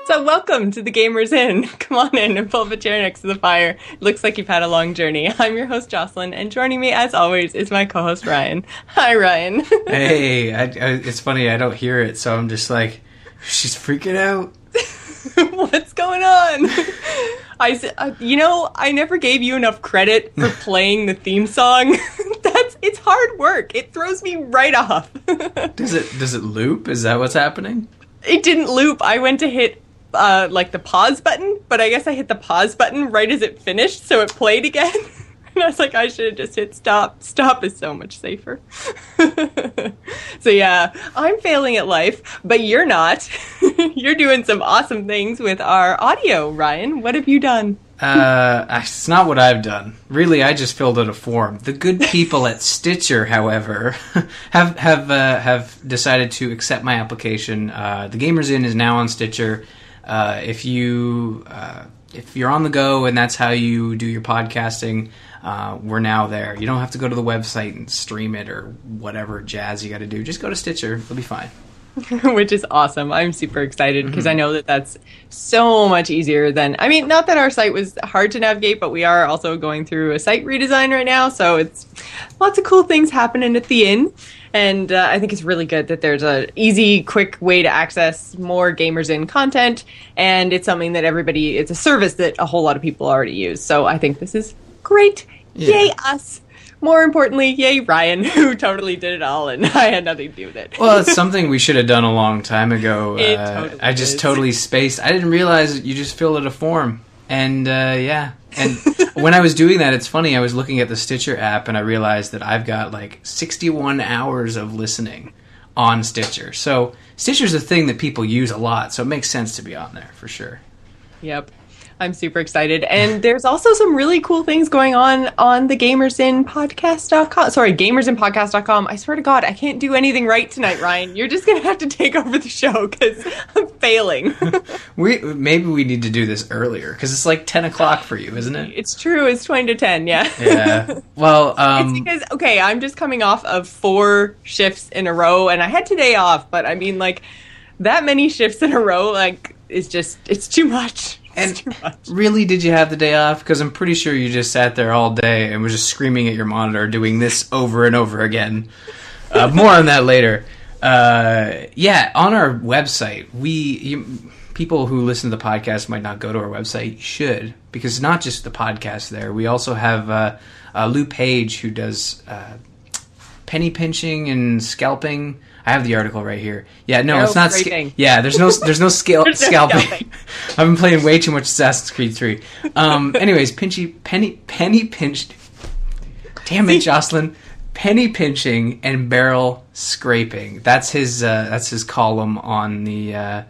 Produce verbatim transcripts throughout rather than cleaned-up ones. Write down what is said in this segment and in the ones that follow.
So welcome to the Gamers Inn. Come on in and pull up a chair next to the fire. It looks like you've had a long journey. I'm your host, Jocelyn, and joining me, as always, is my co-host, Ryan. Hi, Ryan. Hey, I, I, it's funny, I don't hear it, so I'm just like, she's freaking out. What's going on? I, uh, you know, I never gave you enough credit for playing the theme song. That's it's hard work. It throws me right off. Does it does it loop? Is that what's happening? It didn't loop. I went to hit uh, like the pause button, but I guess I hit the pause button right as it finished, so it played again. And I was like, I should have just hit stop. Stop is so much safer. So yeah, I'm failing at life, but you're not. You're doing some awesome things with our audio, Ryan. What have you done? Uh, it's not what I've done. Really, I just filled out a form. The good people at Stitcher, however, have have uh, have decided to accept my application. Uh, the Gamers Inn is now on Stitcher. Uh, if you uh, if you're on the go and that's how you do your podcasting, uh, we're now there. You don't have to go to the website and stream it or whatever jazz you got to do. Just go to Stitcher. It'll be fine. Which is awesome. I'm super excited because mm-hmm. I know that that's so much easier than, I mean, not that our site was hard to navigate, but we are also going through a site redesign right now. So it's lots of cool things happening at the inn. And uh, I think it's really good that there's a easy, quick way to access more Gamers Inn content. And it's something that everybody, it's a service that a whole lot of people already use. So I think this is great. Yeah. Yay, us. More importantly, yay, Ryan, who totally did it all, and I had nothing to do with it. Well, it's something we should have done a long time ago. It uh, totally I just is. totally spaced. I didn't realize that you just filled out a form. And, uh, yeah. And when I was doing that, it's funny, I was looking at the Stitcher app, and I realized that I've got, like, sixty-one hours of listening on Stitcher. So Stitcher's a thing that people use a lot, so it makes sense to be on there, for sure. Yep. I'm super excited. And there's also some really cool things going on on the Gamers Inn Podcast dot com. Sorry, Gamers Inn Podcast dot com. I swear to God, I can't do anything right tonight, Ryan. You're just going to have to take over the show because I'm failing. we Maybe we need to do this earlier because it's like ten o'clock for you, isn't it? It's true. It's twenty to ten, yeah. Yeah. Well, um... It's because, okay, I'm just coming off of four shifts in a row, and I had today off, but I mean, like, that many shifts in a row, like, is just, it's too much. And really, did you have the day off? Because I'm pretty sure you just sat there all day and was just screaming at your monitor, doing this over and over again. Uh, more on that later. Uh, yeah, on our website, we you, people who listen to the podcast might not go to our website. You should, because it's not just the podcast there. We also have uh, uh, Lou Page, who does uh, penny pinching and scalping. I have the article right here. Yeah, no, Arrow it's not. Sca- yeah, there's no, there's no scale there's no scalping. scalping. I've been playing way too much Assassin's Creed three. Um, anyways, pinchy, penny, penny pinched. Damn it, Jocelyn. Penny pinching and barrel scraping. That's his. Uh, that's his column on the uh,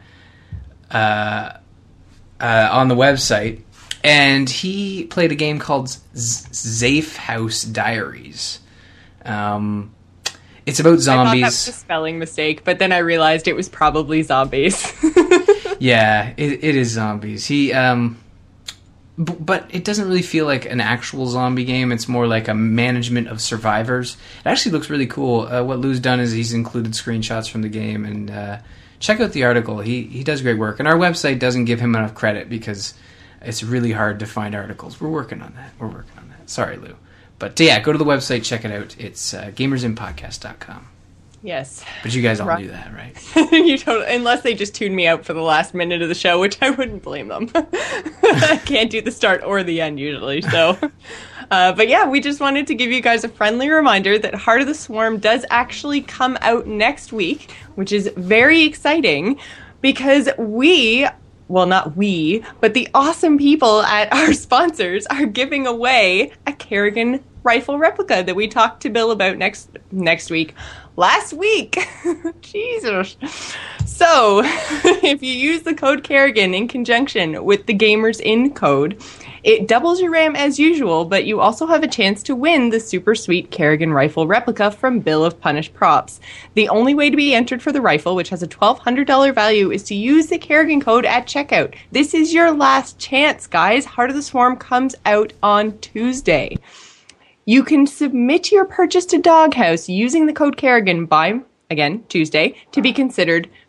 uh, uh, on the website. And he played a game called Z- Zafe House Diaries. Um. It's about zombies. I thought that was a spelling mistake, but then I realized it was probably zombies. Yeah, it, it is zombies. He, um, b- but it doesn't really feel like an actual zombie game. It's more like a management of survivors. It actually looks really cool. Uh, what Lou's done is he's included screenshots from the game, and uh, check out the article. He he does great work, and our website doesn't give him enough credit because it's really hard to find articles. We're working on that. We're working on that. Sorry, Lou. But yeah, go to the website, check it out. It's uh, gamers in podcast dot com. Yes. But you guys all right. do that, right? you totally, unless they just tune me out for the last minute of the show, which I wouldn't blame them. I can't do the start or the end usually, so. Uh, but yeah, we just wanted to give you guys a friendly reminder that Heart of the Swarm does actually come out next week, which is very exciting because we... Well, not we, but the awesome people at our sponsors are giving away a Kerrigan rifle replica that we talked to Bill about next next week. Last week. Jesus. So, if you use the code Kerrigan in conjunction with the Gamers Inn code, it doubles your RAM as usual, but you also have a chance to win the super sweet Kerrigan rifle replica from Bill of Punished Props. The only way to be entered for the rifle, which has a twelve hundred dollars value, is to use the Kerrigan code at checkout. This is your last chance, guys. Heart of the Swarm comes out on Tuesday. You can submit your purchase to Doghouse using the code Kerrigan by, again, Tuesday, to be considered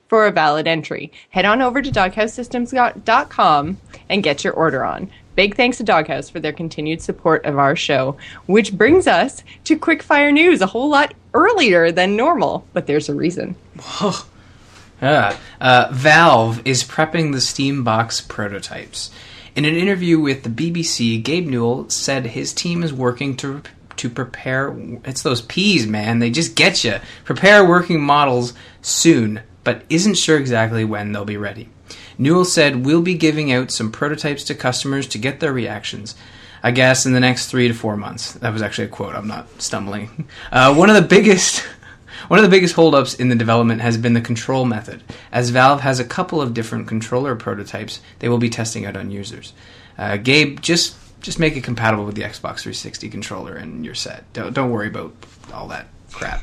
for a valid entry. Head on over to doghouse systems dot com and get your order on. Big thanks to Doghouse for their continued support of our show, which brings us to Quickfire News a whole lot earlier than normal, but there's a reason. Whoa. Uh, uh, Valve is prepping the Steam Box prototypes. In an interview with the B B C, Gabe Newell said his team is working to to prepare... It's those P's, man. They just get you. Prepare working models soon, but isn't sure exactly when they'll be ready. Newell said, we'll be giving out some prototypes to customers to get their reactions. I guess in the next three to four months. That was actually a quote. I'm not stumbling. Uh, one of the biggest... One of the biggest holdups in the development has been the control method. As Valve has a couple of different controller prototypes they will be testing out on users. Uh, Gabe, just just make it compatible with the Xbox three sixty controller and you're set. Don't, don't worry about all that crap.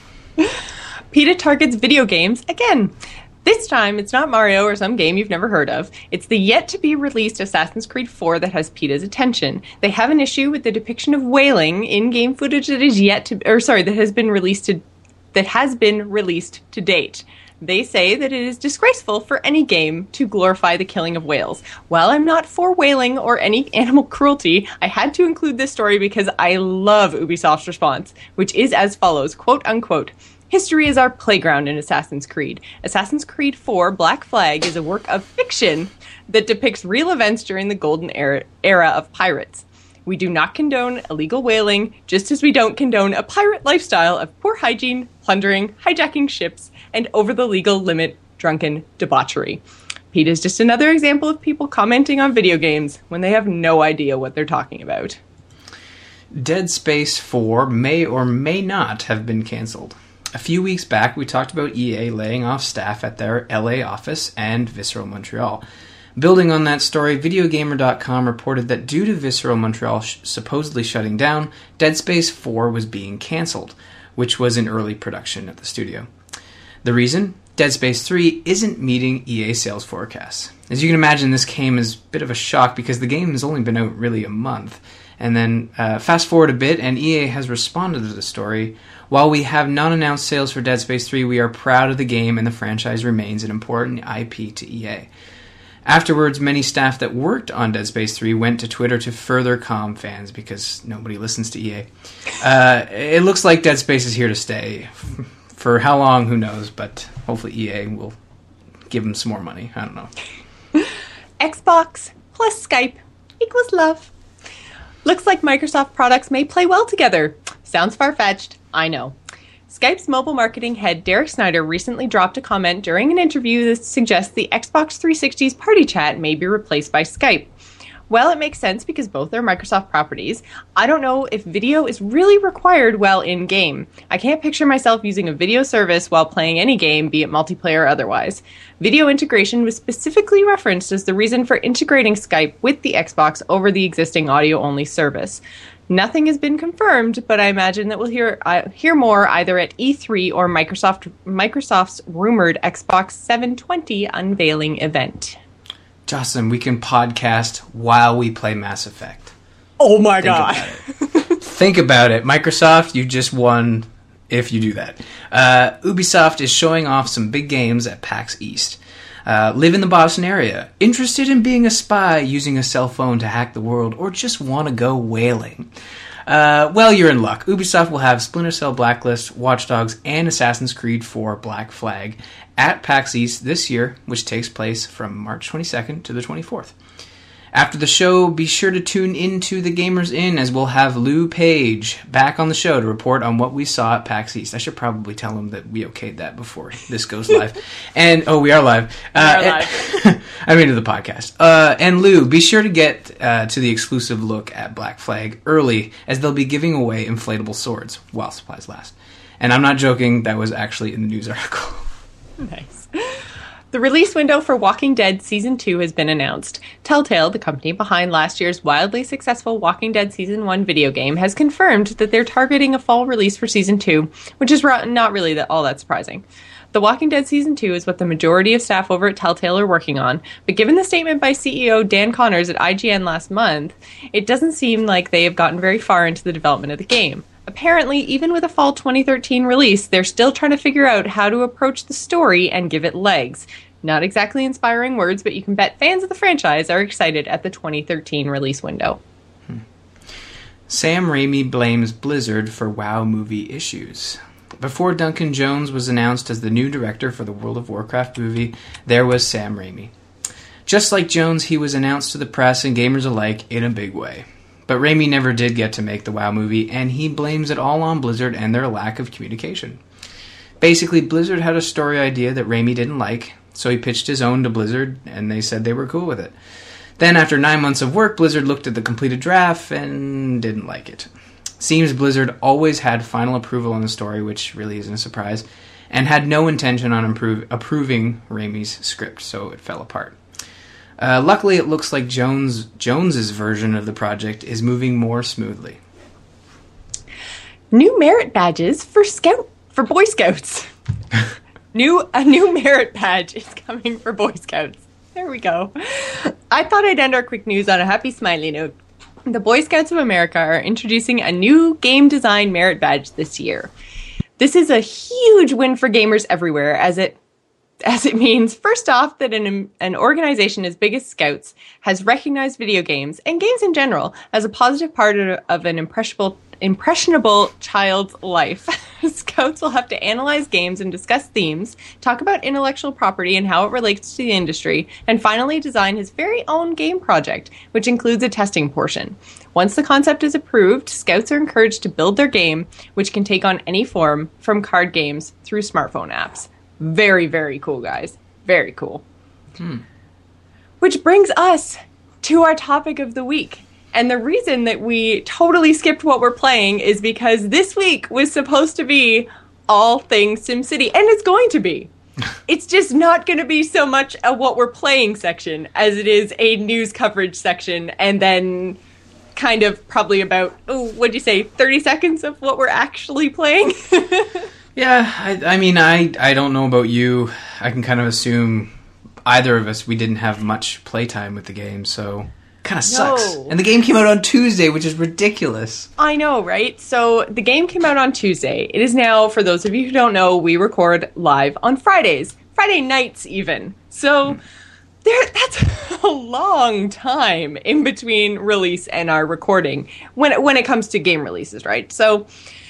PETA targets video games again. This time, it's not Mario or some game you've never heard of. It's the yet-to-be-released Assassin's Creed four that has PETA's attention. They have an issue with the depiction of whaling in game footage that is yet to... Or, sorry, that has been released to... that has been released to date. They say that it is disgraceful for any game to glorify the killing of whales. While I'm not for whaling or any animal cruelty, I had to include this story because I love Ubisoft's response, which is as follows, quote unquote, history is our playground in Assassin's Creed. Assassin's Creed four Black Flag is a work of fiction that depicts real events during the golden era, era of pirates. We do not condone illegal whaling, just as we don't condone a pirate lifestyle of poor hygiene, plundering, hijacking ships, and over the legal limit drunken debauchery. PETA is just another example of people commenting on video games when they have no idea what they're talking about. Dead Space four may or may not have been cancelled. A few weeks back, we talked about E A laying off staff at their L A office and Visceral Montreal. Building on that story, Videogamer dot com reported that due to Visceral Montreal sh- supposedly shutting down, Dead Space four was being cancelled, which was in early production at the studio. The reason? Dead Space three isn't meeting E A sales forecasts. As you can imagine, this came as a bit of a shock because the game has only been out really a month. And then uh, fast forward a bit, and E A has responded to the story. While we have non-announced sales for Dead Space three, we are proud of the game and the franchise remains an important I P to E A. Afterwards, many staff that worked on Dead Space three went to Twitter to further calm fans because nobody listens to E A. Uh, it looks like Dead Space is here to stay. For how long, who knows, but hopefully E A will give them some more money. I don't know. Xbox plus Skype equals love. Looks like Microsoft products may play well together. Sounds far-fetched, I know. Skype's mobile marketing head Derek Snyder recently dropped a comment during an interview that suggests the Xbox three sixty's party chat may be replaced by Skype. Well, it makes sense because both are Microsoft properties. I don't know if video is really required while in-game. I can't picture myself using a video service while playing any game, be it multiplayer or otherwise. Video integration was specifically referenced as the reason for integrating Skype with the Xbox over the existing audio-only service. Nothing has been confirmed, but I imagine that we'll hear uh, hear more either at E three or Microsoft Microsoft's rumored Xbox seven twenty unveiling event. Jocelyn, we can podcast while we play Mass Effect. Oh my Think god. About it. Think about it. Microsoft, you just won if you do that. Uh, Ubisoft is showing off some big games at PAX East. Uh, live in the Boston area, interested in being a spy using a cell phone to hack the world, or just want to go whaling? Uh, well, you're in luck. Ubisoft will have Splinter Cell Blacklist, Watch Dogs, and Assassin's Creed four Black Flag at PAX East this year, which takes place from March twenty-second to the twenty-fourth. After the show, be sure to tune into the Gamers Inn as we'll have Lou Page back on the show to report on what we saw at PAX East. I should probably tell him that we okayed that before this goes live. And, oh, we are live. We uh, are live. I mean to the podcast. Uh, and Lou, be sure to get uh, to the exclusive look at Black Flag early as they'll be giving away inflatable swords while supplies last. And I'm not joking, that was actually in the news article. Nice. The release window for Walking Dead Season two has been announced. Telltale, the company behind last year's wildly successful Walking Dead Season one video game, has confirmed that they're targeting a fall release for Season two, which is not really that, all that surprising. The Walking Dead Season two is what the majority of staff over at Telltale are working on, but given the statement by C E O Dan Connors at I G N last month, it doesn't seem like they have gotten very far into the development of the game. Apparently, even with a fall twenty thirteen release, they're still trying to figure out how to approach the story and give it legs. Not exactly inspiring words, but you can bet fans of the franchise are excited at the twenty thirteen release window. Hmm. Sam Raimi blames Blizzard for WoW movie issues. Before Duncan Jones was announced as the new director for the World of Warcraft movie, there was Sam Raimi. Just like Jones, he was announced to the press and gamers alike in a big way. But Raimi never did get to make the WoW movie, and he blames it all on Blizzard and their lack of communication. Basically, Blizzard had a story idea that Raimi didn't like, so he pitched his own to Blizzard, and they said they were cool with it. Then, after nine months of work, Blizzard looked at the completed draft and didn't like it. Seems Blizzard always had final approval on the story, which really isn't a surprise, and had no intention on improve, approving Raimi's script, so it fell apart. Uh, luckily, it looks like Jones Jones's version of the project is moving more smoothly. New merit badges for scout for Boy Scouts. new a new merit badge is coming for Boy Scouts. There we go. I thought I'd end our quick news on a happy smiley note. The Boy Scouts of America are introducing a new game design merit badge this year. This is a huge win for gamers everywhere, as it as it means, first off, that an, an organization as big as Scouts has recognized video games, and games in general, as a positive part of, of an impressionable, impressionable child's life. Scouts will have to analyze games and discuss themes, talk about intellectual property and how it relates to the industry, and finally design his very own game project, which includes a testing portion. Once the concept is approved, Scouts are encouraged to build their game, which can take on any form, from card games through smartphone apps. Very, very cool, guys. Very cool. Hmm. Which brings us to our topic of the week. And the reason that we totally skipped what we're playing is because this week was supposed to be all things SimCity. And it's going to be. It's just not going to be so much a what we're playing section as it is a news coverage section. And then kind of probably about, oh, what'd you say, thirty seconds of what we're actually playing? Yeah, I, I mean, I, I don't know about you. I can kind of assume either of us, we didn't have much playtime with the game, so kind of sucks. No. And the game came out on Tuesday, which is ridiculous. I know, right? So the game came out on Tuesday. It is now, for those of you who don't know, we record live on Fridays. Friday nights, even. So... Mm. There, that's a long time in between release and our recording when when it comes to game releases, right? So,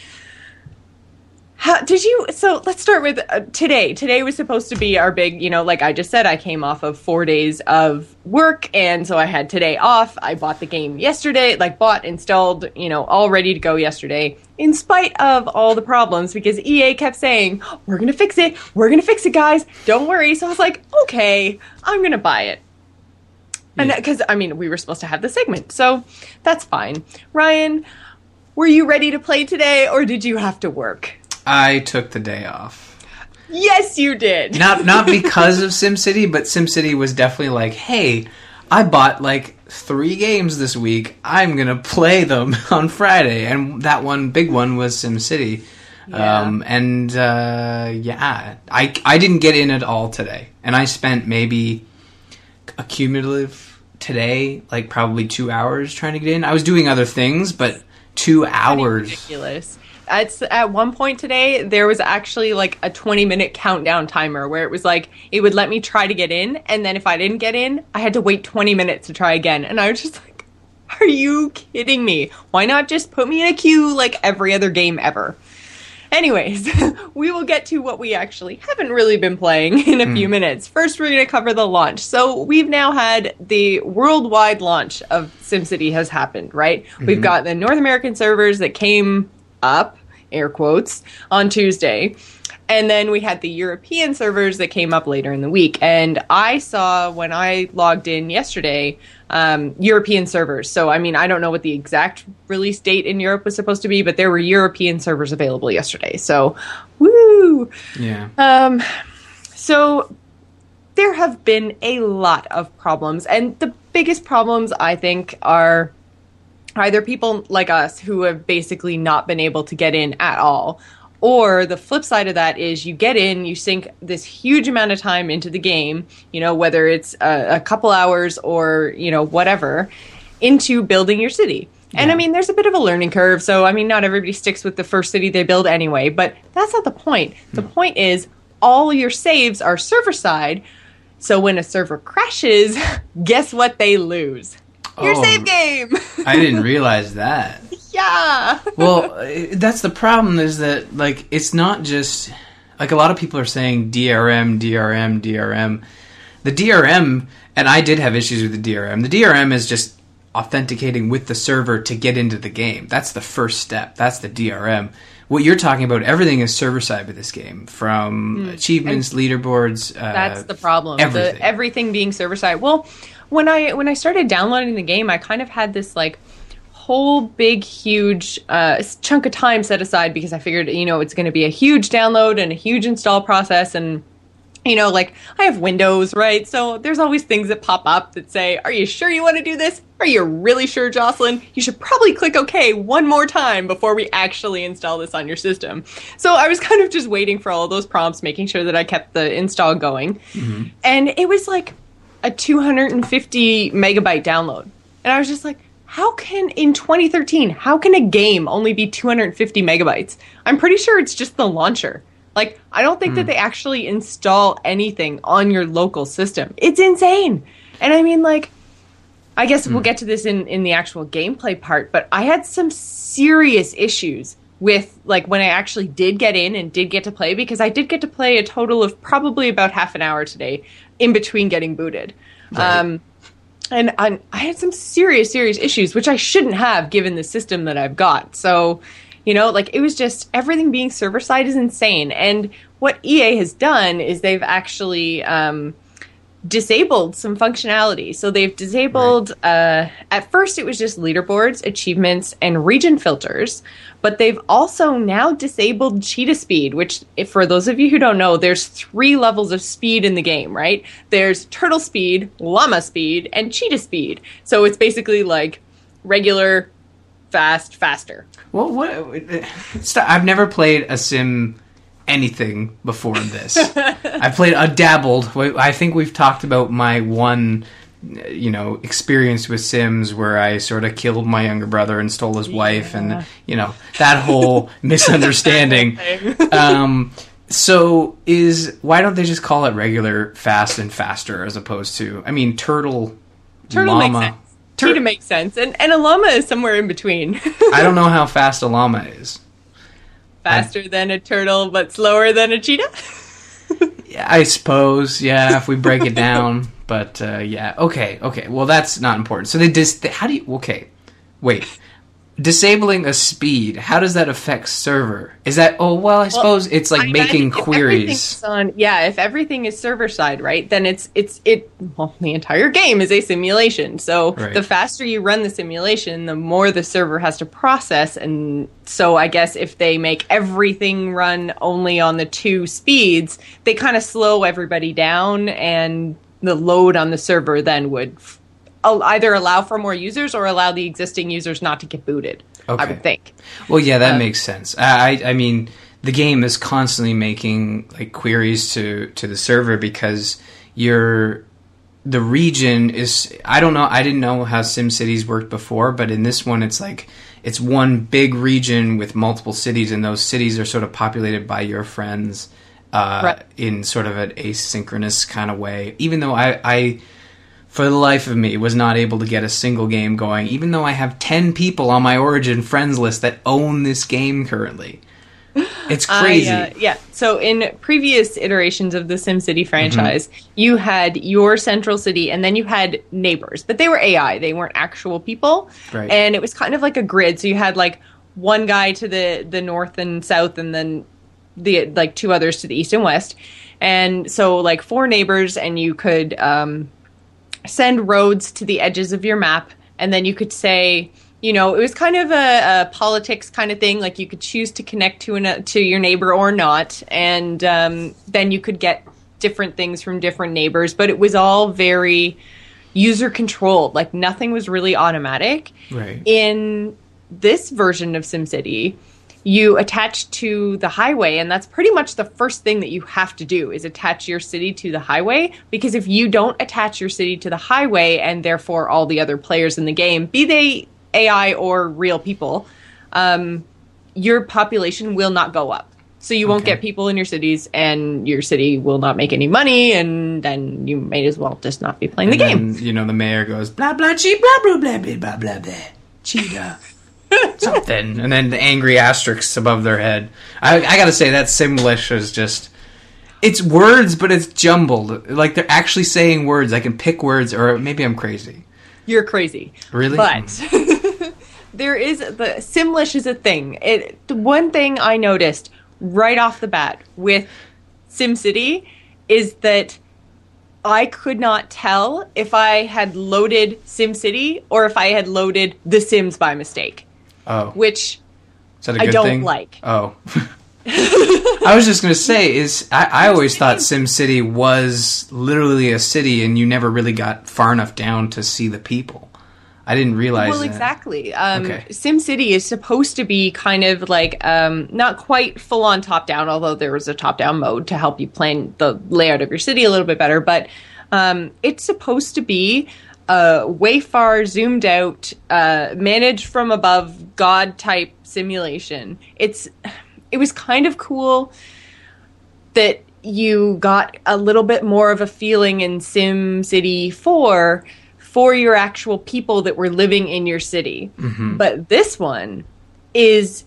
how did you? So let's start with uh, today. Today was supposed to be our big, you know, like I just said, I came off of four days of work, and so I had today off. I bought the game yesterday, like bought, installed, you know, all ready to go yesterday, in spite of all the problems, because E A kept saying, we're going to fix it. We're going to fix it, guys. Don't worry. So I was like, okay, I'm going to buy it. And because, I mean, we were supposed to have the segment, so that's fine. Ryan, were you ready to play today, or did you have to work? I took the day off. Yes, you did. Not not because of SimCity, but SimCity was definitely like, hey, I bought like three games this week. I'm going to play them on Friday. And that one, big one, was SimCity. Yeah. Um, and uh, yeah, I, I didn't get in at all today. And I spent maybe a cumulative today, like probably two hours trying to get in. I was doing other things, but two hours. Ridiculous. At, at one point today, there was actually like a twenty minute countdown timer where it was like, it would let me try to get in. And then if I didn't get in, I had to wait twenty minutes to try again. And I was just like, are you kidding me? Why not just put me in a queue like every other game ever? Anyways, we will get to what we actually haven't really been playing in a mm. few minutes. First, we're going to cover the launch. So we've now had the worldwide launch of SimCity has happened, right? Mm-hmm. We've got the North American servers that came up, air quotes, on Tuesday. And then we had the European servers that came up later in the week. And I saw, when I logged in yesterday, um, European servers. So, I mean, I don't know what the exact release date in Europe was supposed to be, but there were European servers available yesterday. So, woo! Yeah. Um, so, there have been a lot of problems. And the biggest problems, I think, are either people like us who have basically not been able to get in at all, or the flip side of that is you get in, you sink this huge amount of time into the game, you know, whether it's a, a couple hours or, you know, whatever, into building your city. And Yeah. I mean, there's a bit of a learning curve. So, I mean, not everybody sticks with the first city they build anyway, but that's not the point. The point is all your saves are server side. So when a server crashes, guess what they lose? Your Oh, save game. I didn't realize that. Yeah. Well, uh, that's the problem is that, like, it's not just, like, a lot of people are saying D R M, D R M, D R M. The D R M, and I did have issues with the D R M, the D R M is just authenticating with the server to get into the game. That's the first step. That's the D R M. What you're talking about, everything is server-side with this game, from mm. achievements, and leaderboards. Uh, that's the problem. Everything. The, everything being server-side. Well, when I when I started downloading the game, I kind of had this, like, whole big, huge uh, chunk of time set aside because I figured, you know, it's going to be a huge download and a huge install process. And, you know, like, I have Windows, right? So there's always things that pop up that say, are you sure you want to do this? Are you really sure, Jocelyn? You should probably click OK one more time before we actually install this on your system. So I was kind of just waiting for all of those prompts, making sure that I kept the install going. Mm-hmm. And it was like a two hundred fifty megabyte download. And I was just like, how can, in twenty thirteen, how can a game only be two hundred fifty megabytes? I'm pretty sure it's just the launcher. Like, I don't think mm. that they actually install anything on your local system. It's insane. And I mean, like, I guess mm. we'll get to this in, in the actual gameplay part, but I had some serious issues with, like, when I actually did get in and did get to play, because I did get to play a total of probably about half an hour today in between getting booted. Right. Um, and I, I had some serious, serious issues, which I shouldn't have given the system that I've got. So, you know, like, it was just everything being server side is insane. And what E A has done is they've actually um, disabled some functionality. So they've disabled, right. uh, at first it was just leaderboards, achievements, and region filters. But they've also now disabled cheetah speed, which, if, for those of you who don't know, there's three levels of speed in the game, right? There's turtle speed, llama speed, and cheetah speed. So it's basically like regular, fast, faster. Well, what? Stop. I've never played a sim anything before this. I played a dabbled. I think we've talked about my one, you know, experience with Sims where I sort of killed my younger brother and stole his yeah. wife, and you know that whole misunderstanding. um, so is why don't they just call it regular, fast, and faster as opposed to? I mean, turtle, turtle llama. Makes sense. Cheetah makes sense, and and a llama is somewhere in between. I don't know how fast a llama is. Faster I, than a turtle, but slower than a cheetah? Yeah, I suppose, yeah, if we break it down. But, uh, yeah, okay, okay. Well, that's not important. So they dis- how do you... Okay, wait. Disabling a speed, how does that affect server? Is that... Oh, well, I suppose well, it's like I making queries. On, yeah, if everything is server-side, right, then it's... it's it. Well, the entire game is a simulation. So right. the faster you run the simulation, the more the server has to process. And so I guess if they make everything run only on the two speeds, they kind of slow everybody down, and the load on the server then would... I'll either allow for more users or allow the existing users not to get booted. Okay. I would think. Well, yeah, that um, makes sense. I, I mean, the game is constantly making like queries to, to the server because you're the region is. I don't know. I didn't know how SimCities worked before, but in this one, it's like it's one big region with multiple cities, and those cities are sort of populated by your friends uh, right. in sort of an asynchronous kind of way. Even though I. I for the life of me, was not able to get a single game going, even though I have ten people on my Origin friends list that own this game currently. It's crazy. I, uh, yeah. So in previous iterations of the SimCity franchise, mm-hmm. you had your central city, and then you had neighbors. But they were A I. They weren't actual people. Right. And it was kind of like a grid. So you had like one guy to the, the north and south, and then the like two others to the east and west. And so like four neighbors, and you could... Um, send roads to the edges of your map, and then you could say, you know, it was kind of a, a politics kind of thing, like you could choose to connect to an, to your neighbor or not, and um, then you could get different things from different neighbors, but it was all very user controlled, like nothing was really automatic. Right. In this version of SimCity, you attach to the highway, and that's pretty much the first thing that you have to do is attach your city to the highway, because if you don't attach your city to the highway, and therefore all the other players in the game, be they A I or real people, um, your population will not go up. So you won't Okay. get people in your cities, and your city will not make any money, and then you may as well just not be playing the And game. then, you know, the mayor goes, blah, blah, chee, blah, blah, blah, blah, blah, blah, blah, cheetah. Something. And then the angry asterisks above their head. I, I gotta say, that Simlish is just... It's words, but it's jumbled. Like, they're actually saying words. I can pick words, or maybe I'm crazy. You're crazy. Really? But there is... the Simlish is a thing. It, the one thing I noticed right off the bat with SimCity is that I could not tell if I had loaded SimCity or if I had loaded The Sims by mistake, Oh. which Is that a I good don't thing? like. Oh. I was just going to say, is I, I always thought SimCity was literally a city and you never really got far enough down to see the people. I didn't realize Well, that. exactly. Um, Okay. SimCity is supposed to be kind of like um, not quite full on top down, although there was a top down mode to help you plan the layout of your city a little bit better. But um, it's supposed to be a way far zoomed out, uh, managed from above, God type simulation. It's it was kind of cool that you got a little bit more of a feeling in SimCity four for your actual people that were living in your city. Mm-hmm. But this one is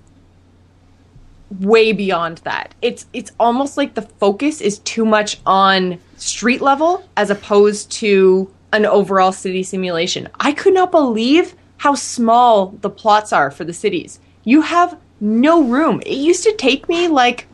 way beyond that. It's it's almost like the focus is too much on street level as opposed to an overall city simulation. I could not believe how small the plots are for the cities. You have no room. It used to take me like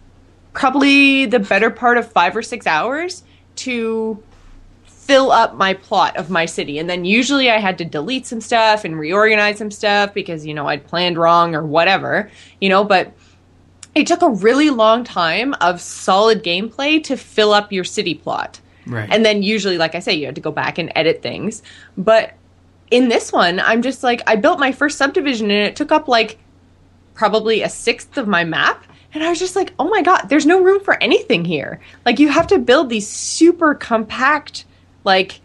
probably the better part of five or six hours to fill up my plot of my city. And then usually I had to delete some stuff and reorganize some stuff because, you know, I'd planned wrong or whatever, you know, but it took a really long time of solid gameplay to fill up your city plot. Right. And then usually, like I say, you had to go back and edit things. But in this one, I'm just like, I built my first subdivision and it took up like probably a sixth of my map. And I was just like, oh my God, there's no room for anything here. Like, you have to build these super compact, like,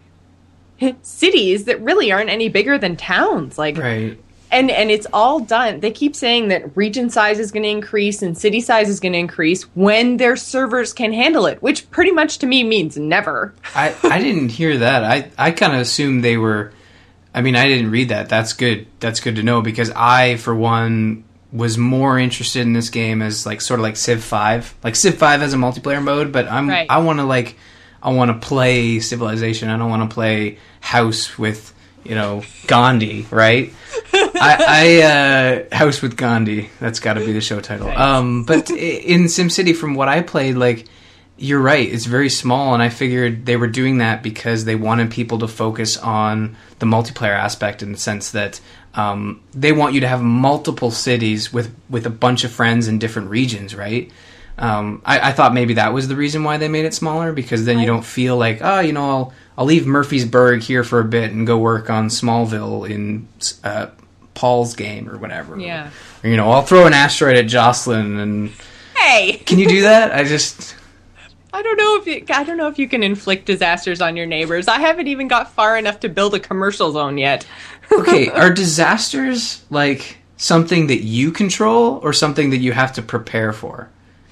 cities that really aren't any bigger than towns. Like, Right. and and it's all done. They keep saying that region size is going to increase and city size is going to increase when their servers can handle it, which pretty much to me means never. I, I didn't hear that. I, I kind of assumed they were... I mean, I didn't read that. That's good. That's good to know because I, for one, was more interested in this game as like sort of like Civ five. Like Civ five has a multiplayer mode, but I'm Right. I want to like I want to play Civilization. I don't want to play House with, you know, Gandhi, right? I, I uh, House with Gandhi. That's got to be the show title. Nice. Um, but i- in SimCity, from what I played, like you're right, it's very small, and I figured they were doing that because they wanted people to focus on the multiplayer aspect in the sense that um, they want you to have multiple cities with with a bunch of friends in different regions, right? Um, I, I thought maybe that was the reason why they made it smaller because then you I- don't feel like, oh, you know, I'll I'll leave Murfreesburg here for a bit and go work on Smallville in uh, Paul's game or whatever. Yeah. Or, you know, I'll throw an asteroid at Jocelyn and Hey, can you do that? I just I don't know if you, I don't know if you can inflict disasters on your neighbors. I haven't even got far enough to build a commercial zone yet. okay. Are disasters like something that you control or something that you have to prepare for?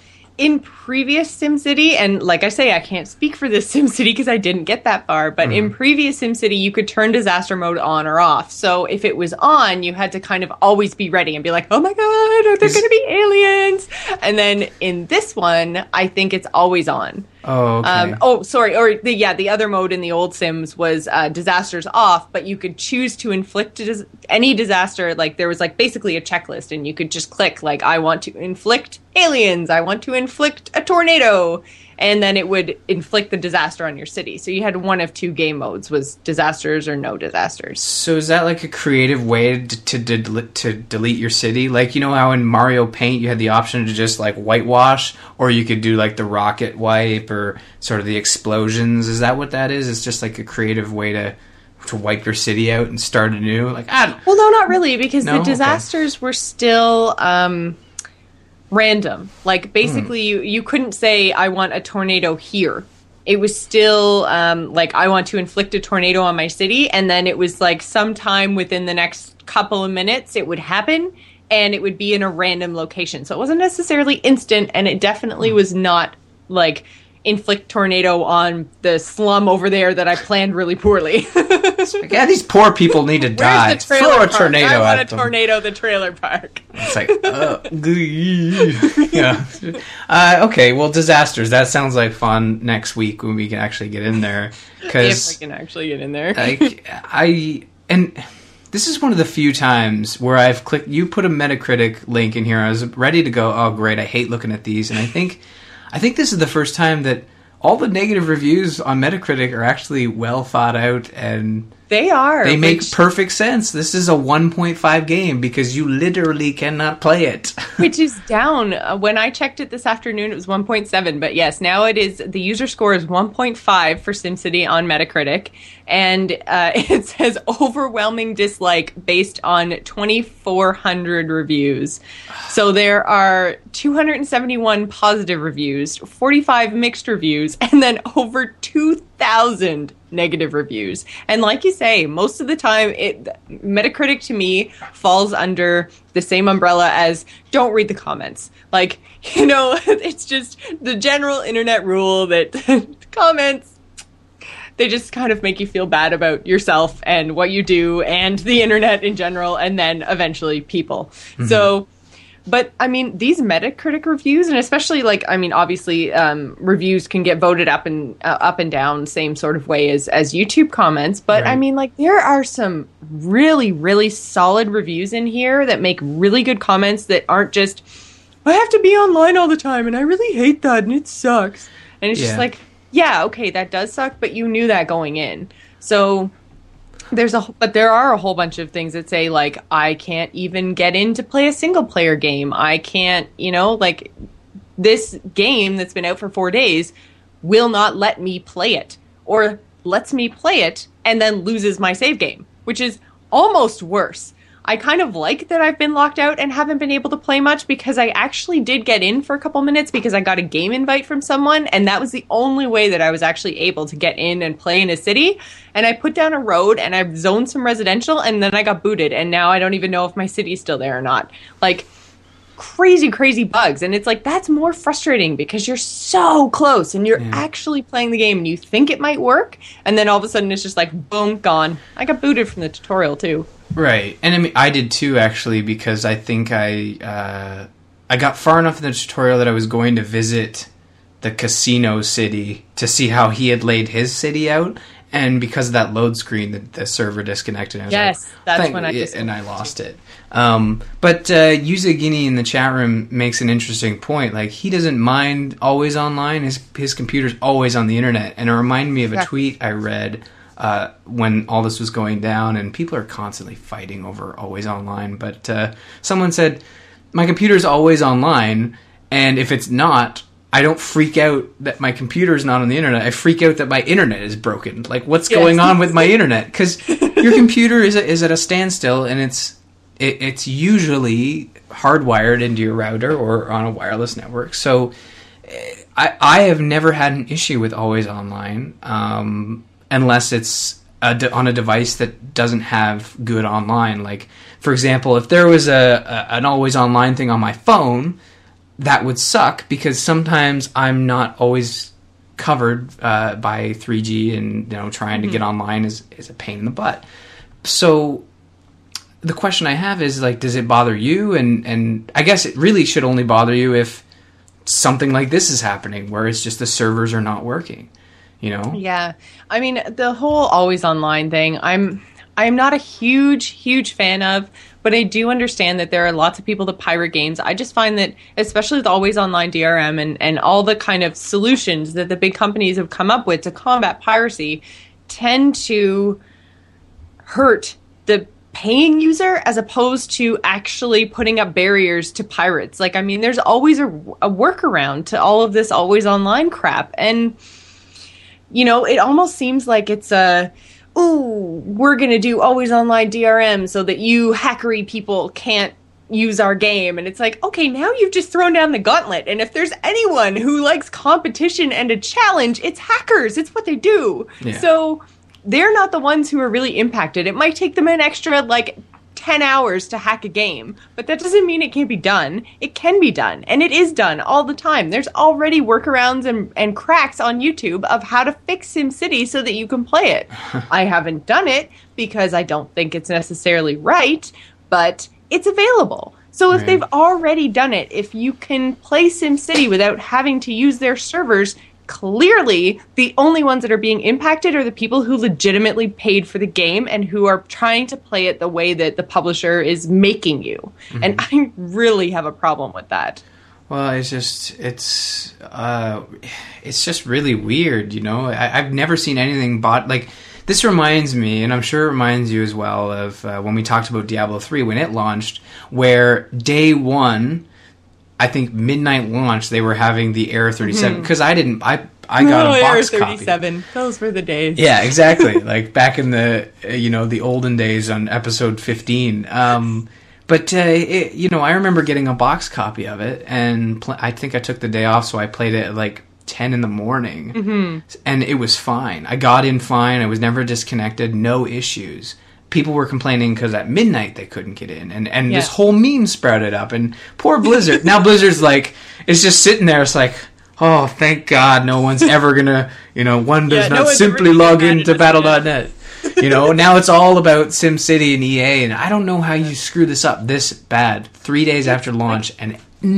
In previous SimCity, and like I say, I can't speak for this SimCity because I didn't get that far, but in previous SimCity, you could turn disaster mode on or off. So if it was on, you had to kind of always be ready and be like, oh my God, are there Is- going to be aliens? And then in this one, I think it's always on. Oh, okay. Um, oh, sorry. Or the, yeah, the other mode in the old Sims was uh, disasters off, but you could choose to inflict a dis- any disaster. Like there was like basically a checklist, and you could just click like I want to inflict aliens, I want to inflict a tornado, and then it would inflict the disaster on your city. So you had one of two game modes: was disasters or no disasters. So is that like a creative way to to, to to delete your city? Like, you know how in Mario Paint you had the option to just like whitewash, or you could do like the rocket wipe or sort of the explosions. Is that what that is? It's just like a creative way to to wipe your city out and start anew. Like, ah, Well, no, not really, because No? the Okay. disasters were still um, random. Like, basically, you, you couldn't say, I want a tornado here. it was still um, like, I want to inflict a tornado on my city. And then it was like sometime within the next couple of minutes, it would happen. And it would be in a random location. So it wasn't necessarily instant. And it definitely was not like inflict tornado on the slum over there that I planned really poorly. Like, yeah, these poor people need to die. Where's the trailer Throw a park? tornado I want at a them. tornado the trailer park. It's like, uh, yeah. Uh, okay, well, disasters. That sounds like fun next week when we can actually get in there. If Cause, we can actually get in there. like, I and this is one of the few times where I've clicked. You put a Metacritic link in here. I was ready to go. Oh, great! I hate looking at these, and I think, I think this is the first time that all the negative reviews on Metacritic are actually well thought out and. They are. They make which, perfect sense. This is a one point five game because you literally cannot play it. which is down. Uh, when I checked it this afternoon, it was one point seven. But yes, now it is. The user score is one point five for SimCity on Metacritic. And uh, it says overwhelming dislike based on twenty-four hundred reviews. So there are two hundred seventy-one positive reviews, forty-five mixed reviews, and then over two thousand negative reviews. And like you say, most of the time, it Metacritic to me falls under the same umbrella as don't read the comments. Like, you know, it's just the general internet rule that comments, they just kind of make you feel bad about yourself and what you do and the internet in general, and then eventually people. Mm-hmm. So, but I mean, these Metacritic reviews, and especially like, I mean, obviously, um, reviews can get voted up and uh, up and down, same sort of way as as YouTube comments. But right. I mean, like, there are some really, really solid reviews in here that make really good comments that aren't just, I have to be online all the time, and I really hate that, and it sucks. And it's yeah. just like, yeah, okay, that does suck, but you knew that going in. So. There's a, but there are a whole bunch of things that say, like, I can't even get in to play a single player game. I can't, you know, like, this game that's been out for four days will not let me play it, or lets me play it and then loses my save game, which is almost worse. I kind of like that I've been locked out and haven't been able to play much, because I actually did get in for a couple minutes because I got a game invite from someone, and that was the only way that I was actually able to get in and play in a city. And I put down a road and I zoned some residential, and then I got booted, and now I don't even know if my city's still there or not. Like, crazy, crazy bugs. And it's like, that's more frustrating because you're so close and you're yeah. actually playing the game and you think it might work, and then all of a sudden it's just like, boom, gone. I got booted from the tutorial too. Right, and I mean, I did too, actually, because I think I uh, I got far enough in the tutorial that I was going to visit the casino city to see how he had laid his city out, and because of that load screen, the, the server disconnected. And I was yes, like, that's Thank, when I and I lost it. Um, but uh, Yuzagini in the chat room makes an interesting point. Like, he doesn't mind always online. His his computer's always on the internet, and it reminded me of a yeah. tweet I read. Uh, when all this was going down, and people are constantly fighting over always online. But uh, someone said, my computer's always online, and if it's not, I don't freak out that my computer's not on the internet. I freak out that my internet is broken. Like, what's yes. going on with my internet? Because your computer is a, is at a standstill, and it's it, it's usually hardwired into your router or on a wireless network. So I, I have never had an issue with always online. Um... Unless it's a de- on a device that doesn't have good online. Like, for example, if there was a, a an always online thing on my phone, that would suck because sometimes I'm not always covered uh, by three G, and you know, trying mm-hmm. to get online is, is a pain in the butt. So the question I have is, like, does it bother you? And, and I guess it really should only bother you if something like this is happening, where it's just the servers are not working. You know? Yeah. I mean, the whole always online thing, I'm I'm not a huge, huge fan of, but I do understand that there are lots of people that pirate games. I just find that, especially with always online D R M and, and all the kind of solutions that the big companies have come up with to combat piracy, tend to hurt the paying user as opposed to actually putting up barriers to pirates. Like, I mean, there's always a, a workaround to all of this always online crap. And you know, it almost seems like it's a, ooh, we're going to do always online D R M so that you hackery people can't use our game. And it's like, okay, now you've just thrown down the gauntlet. And if there's anyone who likes competition and a challenge, it's hackers. It's what they do. Yeah. So they're not the ones who are really impacted. It might take them an extra, like, ten hours to hack a game, but that doesn't mean it can't be done. It can be done, and it is done all the time. There's already workarounds and, and cracks on YouTube of how to fix SimCity so that you can play it. I haven't done it because I don't think it's necessarily right, but it's available. So if right. they've already done it, if you can play SimCity without having to use their servers, clearly the only ones that are being impacted are the people who legitimately paid for the game and who are trying to play it the way that the publisher is making you. Mm-hmm. And I really have a problem with that. Well, it's just, it's, uh, it's just really weird, you know? I, I've never seen anything bought, like, this reminds me, and I'm sure it reminds you as well, of uh, when we talked about Diablo three when it launched, where day one, I think midnight launch, they were having the Era thirty-seven, because mm-hmm. I didn't, I I got oh, a box Era thirty-seven. Copy. Those were the days. Yeah, exactly. Like back in the, you know, the olden days on episode fifteen. Um, but, uh, it, you know, I remember getting a box copy of it, and pl- I think I took the day off, so I played it at like ten in the morning, mm-hmm. and it was fine. I got in fine. I was never disconnected. No issues. People were complaining because at midnight they couldn't get in, and, and yeah. this whole meme sprouted up, and poor Blizzard. Now Blizzard's like, it's just sitting there, it's like, oh, thank God no one's ever gonna, you know, one does yeah, not no simply log into battle dot net. You know, now it's all about SimCity and E A, and I don't know how you screw this up this bad three days after launch, and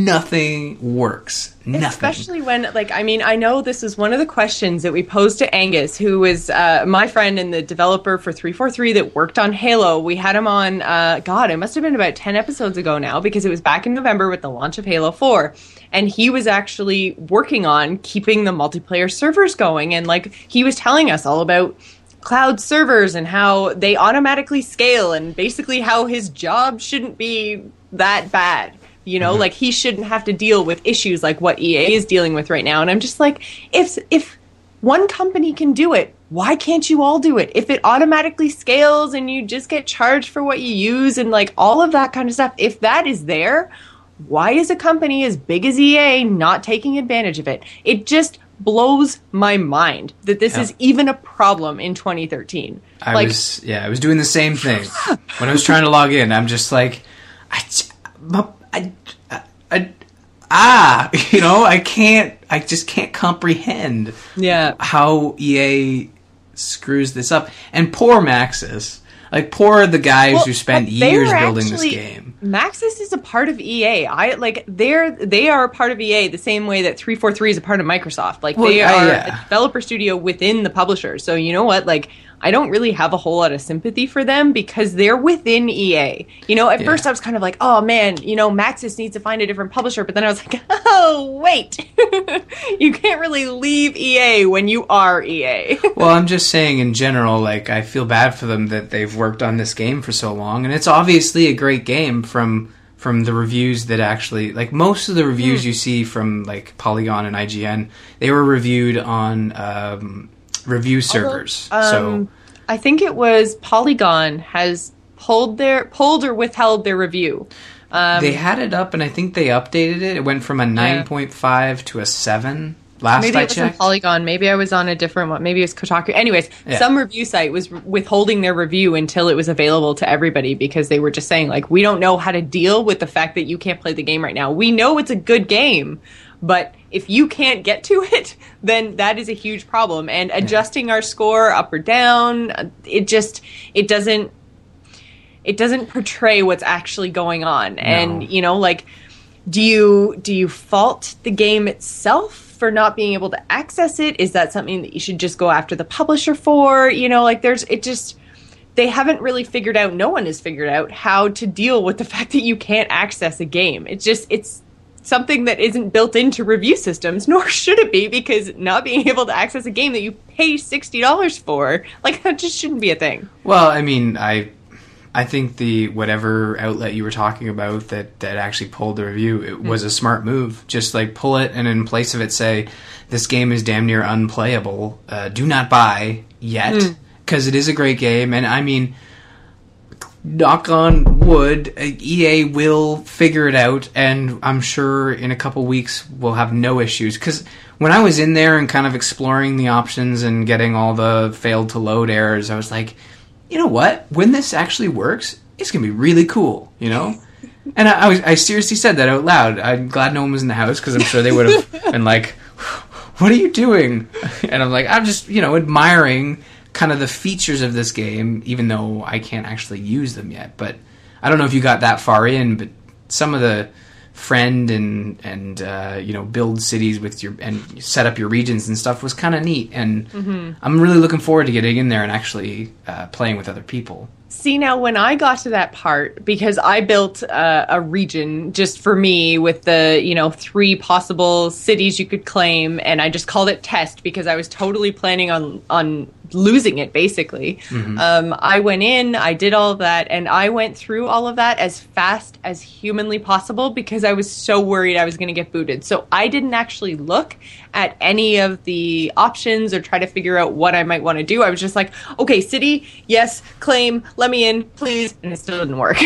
nothing works. Nothing. Especially when, like, I mean, I know this is one of the questions that we posed to Angus, who was uh, my friend and the developer for three forty-three that worked on Halo. We had him on, uh, God, it must have been about ten episodes ago now, because it was back in November with the launch of Halo four. And he was actually working on keeping the multiplayer servers going. And, like, he was telling us all about cloud servers and how they automatically scale, and basically how his job shouldn't be that bad. You know, mm-hmm. like he shouldn't have to deal with issues like what E A is dealing with right now. And I'm just like, if if one company can do it, why can't you all do it? If it automatically scales and you just get charged for what you use and like all of that kind of stuff, if that is there, why is a company as big as E A not taking advantage of it? It just blows my mind that this yeah. is even a problem in twenty thirteen. I like, was, yeah, I was doing the same thing. When I was trying to log in, I'm just like, I, I, I, I, ah, you know, I can't, I just can't comprehend yeah. how E A screws this up. And poor Maxis. Like, poor the guys well, who spent years building actually, this game. Maxis is a part of E A. I like they're they are a part of E A the same way that three forty-three is a part of Microsoft. Like well, they are uh, yeah. a developer studio within the publisher. So you know what? Like I don't really have a whole lot of sympathy for them because they're within E A. You know, at yeah. first I was kind of like, oh man, you know, Maxis needs to find a different publisher. But then I was like, oh wait, you can't really leave E A when you are E A. Well, I'm just saying in general, like I feel bad for them that they've worked on this game for so long, and it's obviously a great game from from the reviews that actually, like most of the reviews mm. you see from like Polygon and I G N, they were reviewed on um, review servers. Although, um, so I think it was Polygon has pulled their pulled or withheld their review. Um, they had it up, and I think they updated it. It went from a nine point yeah. five to a seven. Last maybe I it was checked. on Polygon. Maybe I was on a different one. Maybe it was Kotaku. Anyways, yeah. some review site was withholding their review until it was available to everybody because they were just saying, like, we don't know how to deal with the fact that you can't play the game right now. We know it's a good game, but if you can't get to it, then that is a huge problem. And adjusting our score up or down, it just, it doesn't, it doesn't portray what's actually going on. No. And, you know, like, do you, do you fault the game itself for not being able to access it? Is that something that you should just go after the publisher for? You know, like there's, it just, they haven't really figured out, no one has figured out how to deal with the fact that you can't access a game. It's just, it's something that isn't built into review systems, nor should it be, because not being able to access a game that you pay sixty dollars for, like that just shouldn't be a thing. Well, I mean, I... I think the whatever outlet you were talking about that, that actually pulled the review, it mm. was a smart move. Just like pull it and in place of it say, this game is damn near unplayable. Uh, do not buy yet, because mm. it is a great game. And I mean, knock on wood, E A will figure it out, and I'm sure in a couple weeks we'll have no issues. Because when I was in there and kind of exploring the options and getting all the failed to load errors, I was like, you know what? When this actually works, it's going to be really cool, you know? And I, I, was, I seriously said that out loud. I'm glad no one was in the house, because I'm sure they would have been like, what are you doing? And I'm like, I'm just, you know, admiring kind of the features of this game, even though I can't actually use them yet. But I don't know if you got that far in, but some of the friend and and uh, you know, build cities with your and set up your regions and stuff was kind of neat. And mm-hmm. I'm really looking forward to getting in there and actually uh, playing with other people. See, now when I got to that part, because I built uh, a region just for me with the, you know, three possible cities you could claim, and I just called it test because I was totally planning on on losing it, basically. Mm-hmm. Um, I went in, I did all of that, and I went through all of that as fast as humanly possible because I was so worried I was going to get booted. So I didn't actually look at any of the options or try to figure out what I might want to do. I was just like, okay, city, yes, claim, let me in, please. And it still didn't work.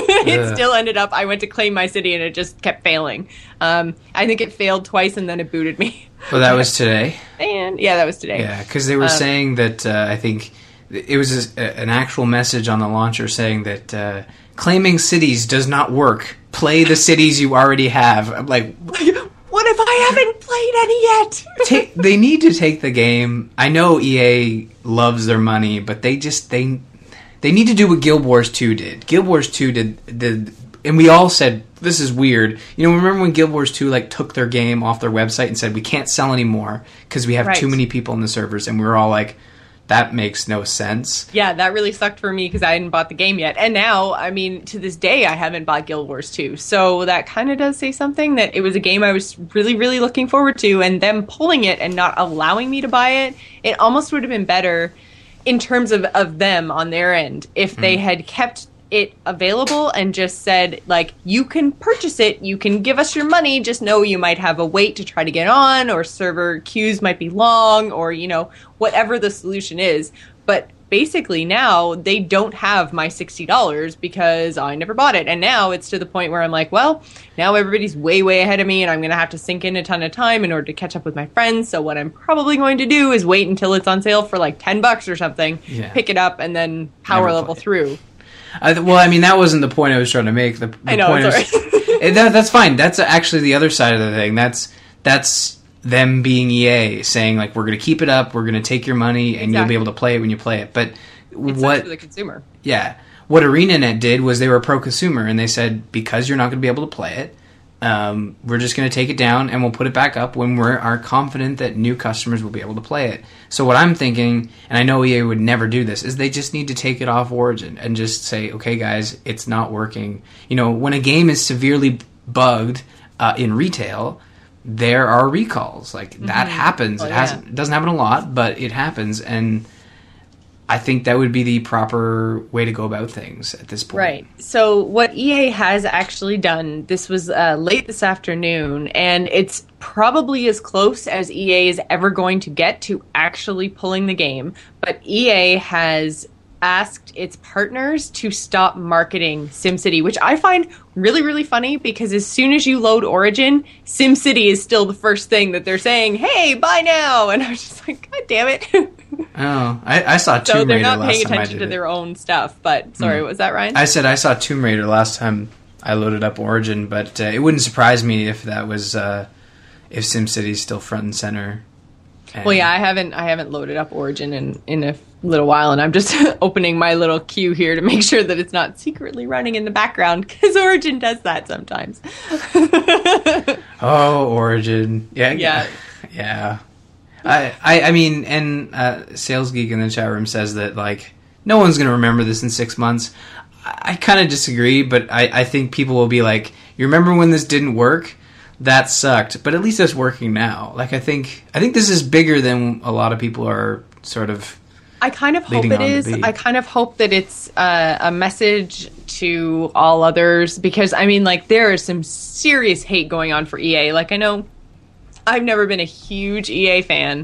It still ended up, I went to claim my city and it just kept failing. Um, I think it failed twice and then it booted me. Well, that was today? And yeah, that was today. Yeah, because they were um, saying that, uh, I think, it was a, an actual message on the launcher saying that uh, claiming cities does not work. Play the cities you already have. I'm like, what if I haven't played any yet? take, they need to take the game. I know E A loves their money, but they just, they they need to do what Guild Wars two did. Guild Wars two did, did and we all said, this is weird. You know, remember when Guild Wars two like took their game off their website and said, we can't sell anymore because we have right. too many people in the servers, and we were all like, that makes no sense. Yeah, that really sucked for me because I hadn't bought the game yet. And now, I mean, to this day, I haven't bought Guild Wars two. So that kind of does say something, that it was a game I was really, really looking forward to. And them pulling it and not allowing me to buy it, it almost would have been better in terms of, of them on their end if they mm. had kept it available and just said, like, you can purchase it, you can give us your money, just know you might have a wait to try to get on, or server queues might be long, or, you know, whatever the solution is. But basically now they don't have my sixty dollars because I never bought it. And now it's to the point where I'm like, well, now everybody's way, way ahead of me, and I'm going to have to sink in a ton of time in order to catch up with my friends. So what I'm probably going to do is wait until it's on sale for like ten bucks or something, yeah. pick it up, and then power level through. I, well, I mean, that wasn't the point I was trying to make. The, the I know, point sorry. Is, that, that's fine. That's actually the other side of the thing. That's that's them being E A saying, like, we're going to keep it up, we're going to take your money, and exactly. you'll be able to play it when you play it. But it's what for the consumer? Yeah, what ArenaNet did was they were pro-consumer, and they said, because you're not going to be able to play it, um, we're just going to take it down, and we'll put it back up when we are confident that new customers will be able to play it. So what I'm thinking, and I know E A would never do this, is they just need to take it off Origin and just say, okay, guys, it's not working. You know, when a game is severely bugged uh, in retail, there are recalls. Like, mm-hmm. that happens. Oh, it, yeah. hasn't, it doesn't happen a lot, but it happens, and I think that would be the proper way to go about things at this point. Right. So what E A has actually done, this was uh, late this afternoon, and it's probably as close as E A is ever going to get to actually pulling the game. But E A has asked its partners to stop marketing SimCity, which I find really, really funny, because as soon as you load Origin, SimCity is still the first thing that they're saying, hey, buy now! And I was just like, God damn it. Oh, I, I saw Tomb Raider last time I did it. So they're not paying attention to their own stuff, but sorry, mm. was that Ryan? I said I saw Tomb Raider last time I loaded up Origin, but uh, it wouldn't surprise me if that was, uh, if SimCity's still front and center. And well, yeah, I haven't I haven't loaded up Origin in, in a little while, and I'm just opening my little queue here to make sure that it's not secretly running in the background, because Origin does that sometimes. Oh, Origin. Yeah. Yeah. Yeah. I, I, I mean, and uh, Sales Geek in the chat room says that, like, no one's going to remember this in six months. I, I kind of disagree, but I, I think people will be like, you remember when this didn't work? That sucked, but at least it's working now. Like, I think I think this is bigger than a lot of people are sort of I kind of hope it is. I kind of hope that it's uh, a message to all others, because, I mean, like, there is some serious hate going on for E A. Like, I know I've never been a huge E A fan,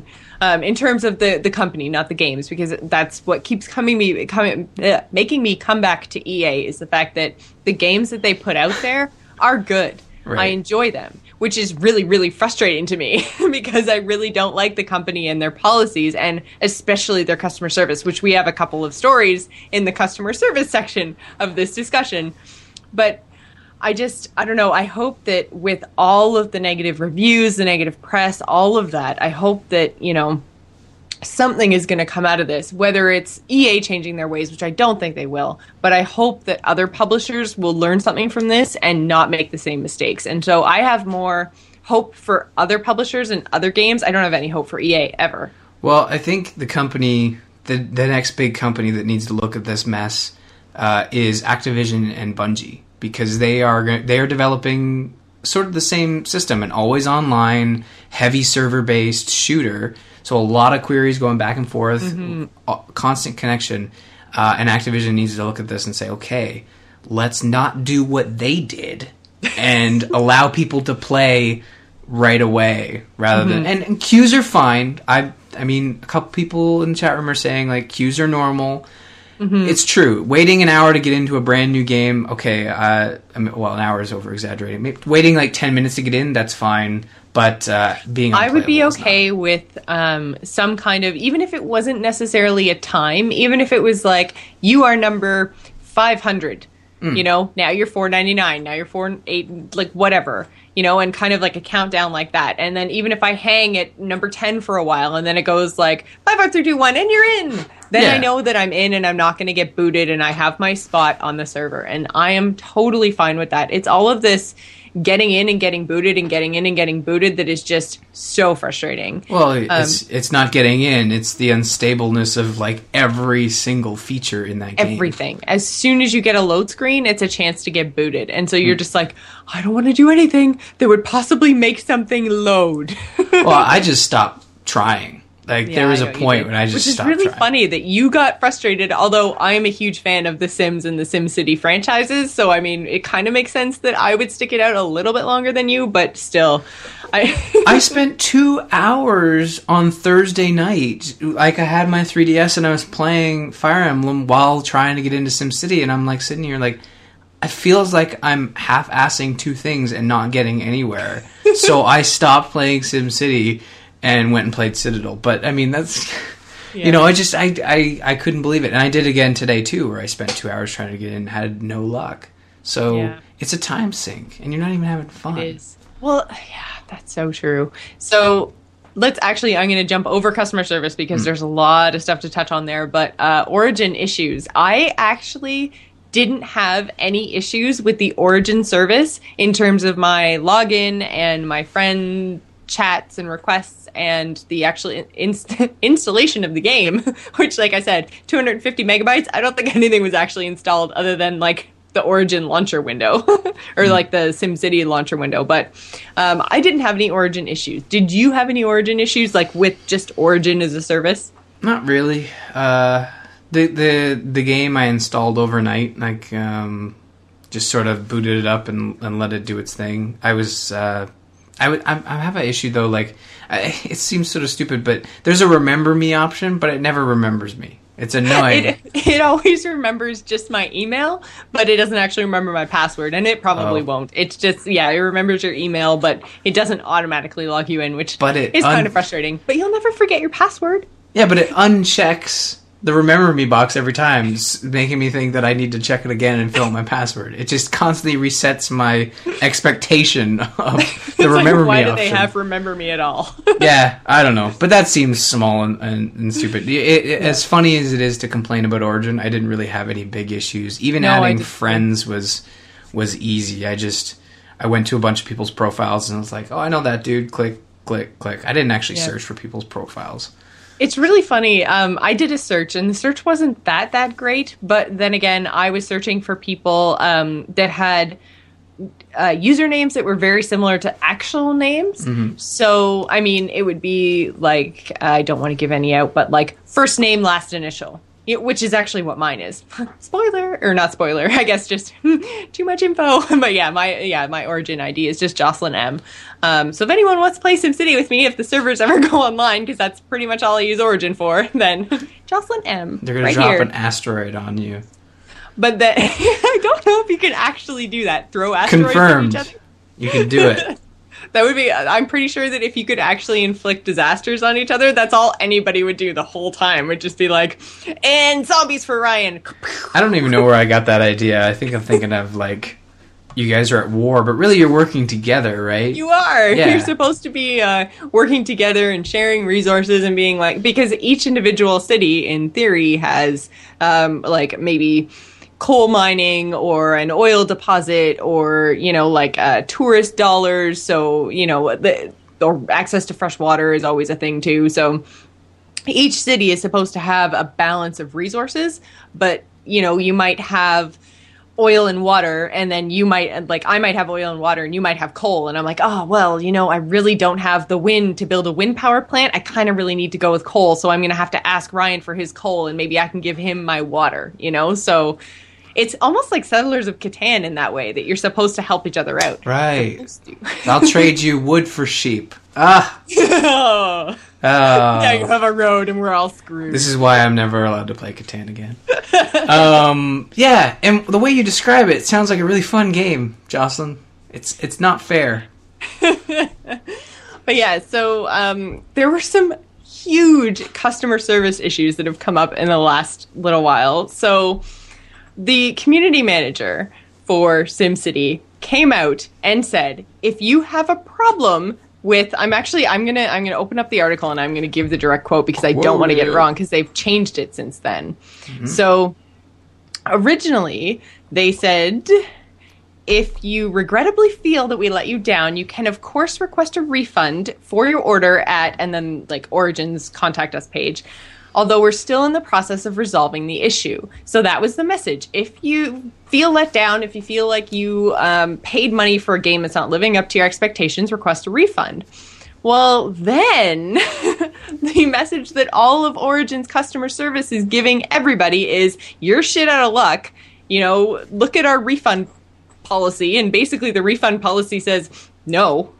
um, in terms of the, the company, not the games, because that's what keeps coming me coming uh, making me come back to E A is the fact that the games that they put out there are good. Right. I enjoy them, which is really, really frustrating to me because I really don't like the company and their policies, and especially their customer service, which we have a couple of stories in the customer service section of this discussion. But I just, I don't know, I hope that with all of the negative reviews, the negative press, all of that, I hope that, you know, something is going to come out of this, whether it's E A changing their ways, which I don't think they will, but I hope that other publishers will learn something from this and not make the same mistakes. And so I have more hope for other publishers and other games. I don't have any hope for E A ever. Well, I think the company, the, the next big company that needs to look at this mess uh, is Activision and Bungie, because they are they are developing sort of the same system, an always online, heavy server-based shooter. So a lot of queries going back and forth, mm-hmm. constant connection, uh, and Activision needs to look at this and say, okay, let's not do what they did and allow people to play right away rather mm-hmm. than... And, and queues are fine. I I mean, a couple people in the chat room are saying, like, queues are normal. Mm-hmm. It's true. Waiting an hour to get into a brand new game, okay, uh, I mean, well, an hour is over-exaggerating. Waiting like ten minutes to get in, that's fine. But uh, being I would be okay with um, some kind of, even if it wasn't necessarily a time, even if it was like, you are number five hundred, mm. you know, now you're four ninety-nine, now you're four eight, like whatever, you know, and kind of like a countdown like that. And then even if I hang at number ten for a while and then it goes like five, four, three, two, one, and you're in, then yeah. I know that I'm in and I'm not going to get booted and I have my spot on the server. And I am totally fine with that. It's all of this getting in and getting booted and getting in and getting booted that is just so frustrating. Well, it's um, it's not getting in. It's the unstableness of like every single feature in that game. Everything. As soon as you get a load screen, it's a chance to get booted. And so you're mm. just like, I don't want to do anything that would possibly make something load. Well, I just stopped trying. Like, yeah, there was a point when I just stopped Which is really trying. funny that you got frustrated, although I am a huge fan of The Sims and the SimCity franchises, so, I mean, it kind of makes sense that I would stick it out a little bit longer than you, but still. I I spent two hours on Thursday night. Like, I had my three D S and I was playing Fire Emblem while trying to get into SimCity, and I'm, like, sitting here, like, it feels like I'm half-assing two things and not getting anywhere. So I stopped playing SimCity and went and played Citadel. But, I mean, that's... Yeah. You know, I just... I, I I couldn't believe it. And I did again today, too, where I spent two hours trying to get in and had no luck. So, yeah. It's a time sink, and you're not even having fun. It is. Well, yeah, that's so true. So, let's actually... I'm going to jump over customer service because mm. there's a lot of stuff to touch on there. But, uh, Origin issues. I actually didn't have any issues with the Origin service in terms of my login and my friend chats and requests and the actual inst- installation of the game, which, like I said, two hundred fifty megabytes. I don't think anything was actually installed other than like the Origin launcher window or like the SimCity launcher window. But um, I didn't have any Origin issues. Did you have any Origin issues, like with just Origin as a service? Not really. Uh, the the the game I installed overnight, like um, just sort of booted it up and, and let it do its thing. I was. Uh, I would. I, I have an issue though. Like, I, it seems sort of stupid, but there's a remember me option, but it never remembers me. It's annoying. It, it always remembers just my email, but it doesn't actually remember my password, and it probably oh. won't. It's just yeah, it remembers your email, but it doesn't automatically log you in, which but it is un- kind of frustrating. But you'll never forget your password. Yeah, but it unchecks the remember me box every time, making me think that I need to check it again and fill out my password. It just constantly resets my expectation of the remember like, why me do option. They have remember me at all? Yeah, I don't know. But that seems small and, and, and stupid. It, it, yeah. As funny as it is to complain about Origin, I didn't really have any big issues. Even no, adding friends was was easy. I just, I went to a bunch of people's profiles and I was like, oh, I know that dude. Click, click, click. I didn't actually yeah. search for people's profiles. It's really funny. Um, I did a search, and the search wasn't that, that great. But then again, I was searching for people um, that had uh, usernames that were very similar to actual names. Mm-hmm. So, I mean, it would be like, I don't want to give any out, but like first name, last initial. Yeah, which is actually what mine is. Spoiler, or not spoiler, I guess just too much info. But yeah, my yeah my origin I D is just Jocelyn M. Um, so if anyone wants to play SimCity with me, if the servers ever go online, because that's pretty much all I use Origin for, then Jocelyn M. They're gonna right drop here. an asteroid on you. But that I don't know if you can actually do that. Throw asteroids Confirmed. at each other. You can do it. That would be, I'm pretty sure that if you could actually inflict disasters on each other, that's all anybody would do the whole time. Would just be like, and zombies for Ryan. I don't even know where I got that idea. I think I'm thinking of, like, you guys are at war, but really you're working together, right? You are. Yeah. You're supposed to be uh, working together and sharing resources and being like, because each individual city, in theory, has, um, like, maybe coal mining or an oil deposit or, you know, like uh, tourist dollars. So, you know, the, or access to fresh water is always a thing too. So each city is supposed to have a balance of resources, but, you know, you might have oil and water, and then you might, like, I might have oil and water and you might have coal. And I'm like, oh, well, you know, I really don't have the wind to build a wind power plant. I kind of really need to go with coal. So I'm going to have to ask Ryan for his coal and maybe I can give him my water, you know? So it's almost like Settlers of Catan in that way, that you're supposed to help each other out. Right. I'll trade you wood for sheep. Ah. oh. Oh. Yeah, you have a road and we're all screwed. This is why I'm never allowed to play Catan again. um, yeah, and the way you describe it, it sounds like a really fun game, Jocelyn. It's it's not fair. But yeah, so um, there were some huge customer service issues that have come up in the last little while. So the community manager for SimCity came out and said, if you have a problem with, I'm actually, I'm going to, I'm going to open up the article and I'm going to give the direct quote because I Whoa. don't want to get it wrong because they've changed it since then. Mm-hmm. So originally they said, if you regrettably feel that we let you down, you can of course request a refund for your order at, and then like Origin's contact us page. Although we're still in the process of resolving the issue. So that was the message. If you feel let down, if you feel like you um, paid money for a game that's not living up to your expectations, request a refund. Well, then the message that all of Origin's customer service is giving everybody is, you're shit out of luck. You know, look at our refund policy. And basically the refund policy says no.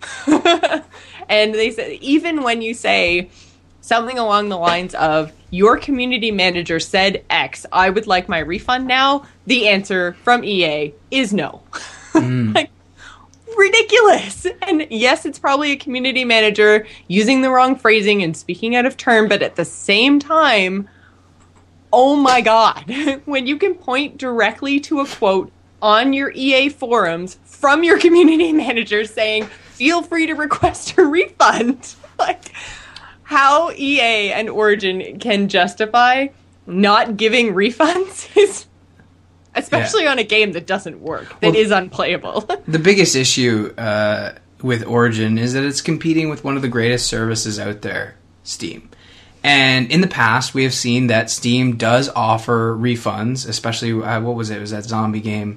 And they said, even when you say something along the lines of, your community manager said X, I would like my refund now, the answer from E A is no. Mm. Like, ridiculous. And yes, it's probably a community manager using the wrong phrasing and speaking out of turn, but at the same time, oh my God, when you can point directly to a quote on your E A forums from your community manager saying, feel free to request a refund. Like, how E A and Origin can justify not giving refunds is, especially yeah. on a game that doesn't work, that well, is unplayable. The biggest issue uh, with Origin is that it's competing with one of the greatest services out there, Steam. And in the past, we have seen that Steam does offer refunds, especially, uh, what was it? It was that zombie game.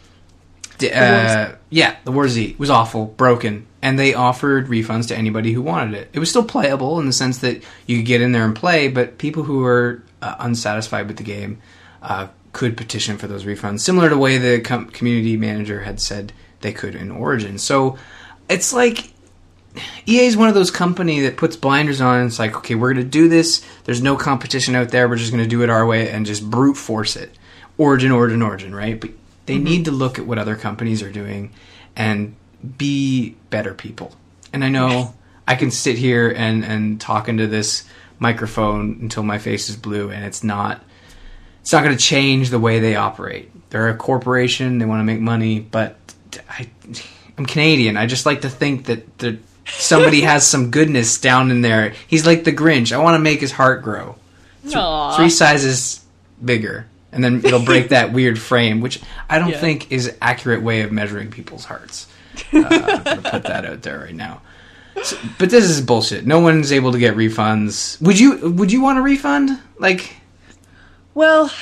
Uh, yeah, the War Z was awful, broken, and they offered refunds to anybody who wanted it. It was still playable in the sense that you could get in there and play, but people who were uh, unsatisfied with the game uh, could petition for those refunds, similar to the way the com- community manager had said they could in Origin. So it's like E A is one of those companies that puts blinders on. It's like, okay, we're going to do this. There's no competition out there. We're just going to do it our way and just brute force it. Origin, Origin, Origin, right? But they mm-hmm. need to look at what other companies are doing and be better people. And I know I can sit here and, and talk into this microphone until my face is blue, and it's not it's not going to change the way they operate. They're a corporation. They want to make money, but I, I'm Canadian. I just like to think that the, somebody has some goodness down in there. He's like the Grinch. I want to make his heart grow. Th- three sizes bigger. And then it'll break that weird frame, which I don't yeah. think is an accurate way of measuring people's hearts. Uh, I'm going to put that out there right now. So, but this is bullshit. No one's able to get refunds. Would you Would you want a refund? Like, well,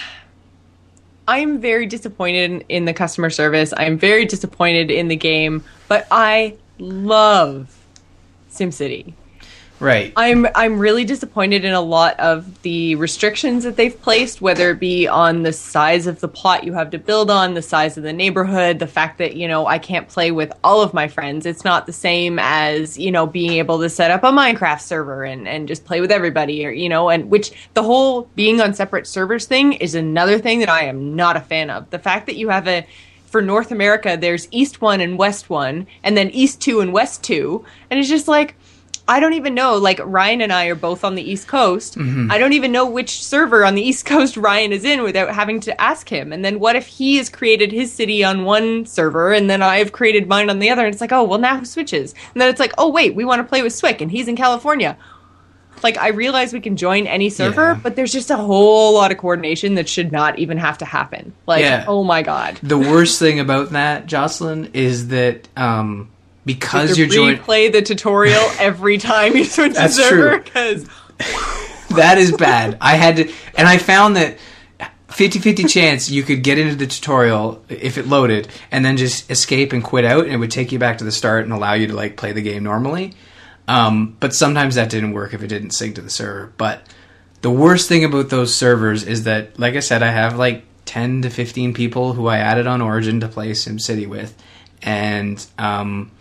I'm very disappointed in, in the customer service. I'm very disappointed in the game, but I love SimCity. Right. I'm I'm really disappointed in a lot of the restrictions that they've placed, whether it be on the size of the plot you have to build on, the size of the neighborhood, the fact that, you know, I can't play with all of my friends. It's not the same as, you know, being able to set up a Minecraft server and, and just play with everybody, or, you know, and which the whole being on separate servers thing is another thing that I am not a fan of. The fact that you have a for North America, there's East one and West one, and then East two and West two, and it's just like, I don't even know, like, Ryan and I are both on the East Coast. Mm-hmm. I don't even know which server on the East Coast Ryan is in without having to ask him. And then what if he has created his city on one server and then I've created mine on the other? And it's like, oh, well, now who switches? And then it's like, oh, wait, we want to play with Swick and he's in California. Like, I realize we can join any server, yeah. but there's just a whole lot of coordination that should not even have to happen. Like, yeah. oh my God. The worst thing about that, Jocelyn, is that... um Because you you're joining, replay the tutorial every time you switch the server. Because that is bad. I had to, and I found that fifty-fifty chance you could get into the tutorial if it loaded, and then just escape and quit out, and it would take you back to the start and allow you to like play the game normally. Um, but sometimes that didn't work if it didn't sync to the server. But the worst thing about those servers is that, like I said, I have like ten to fifteen people who I added on Origin to play SimCity with, and um.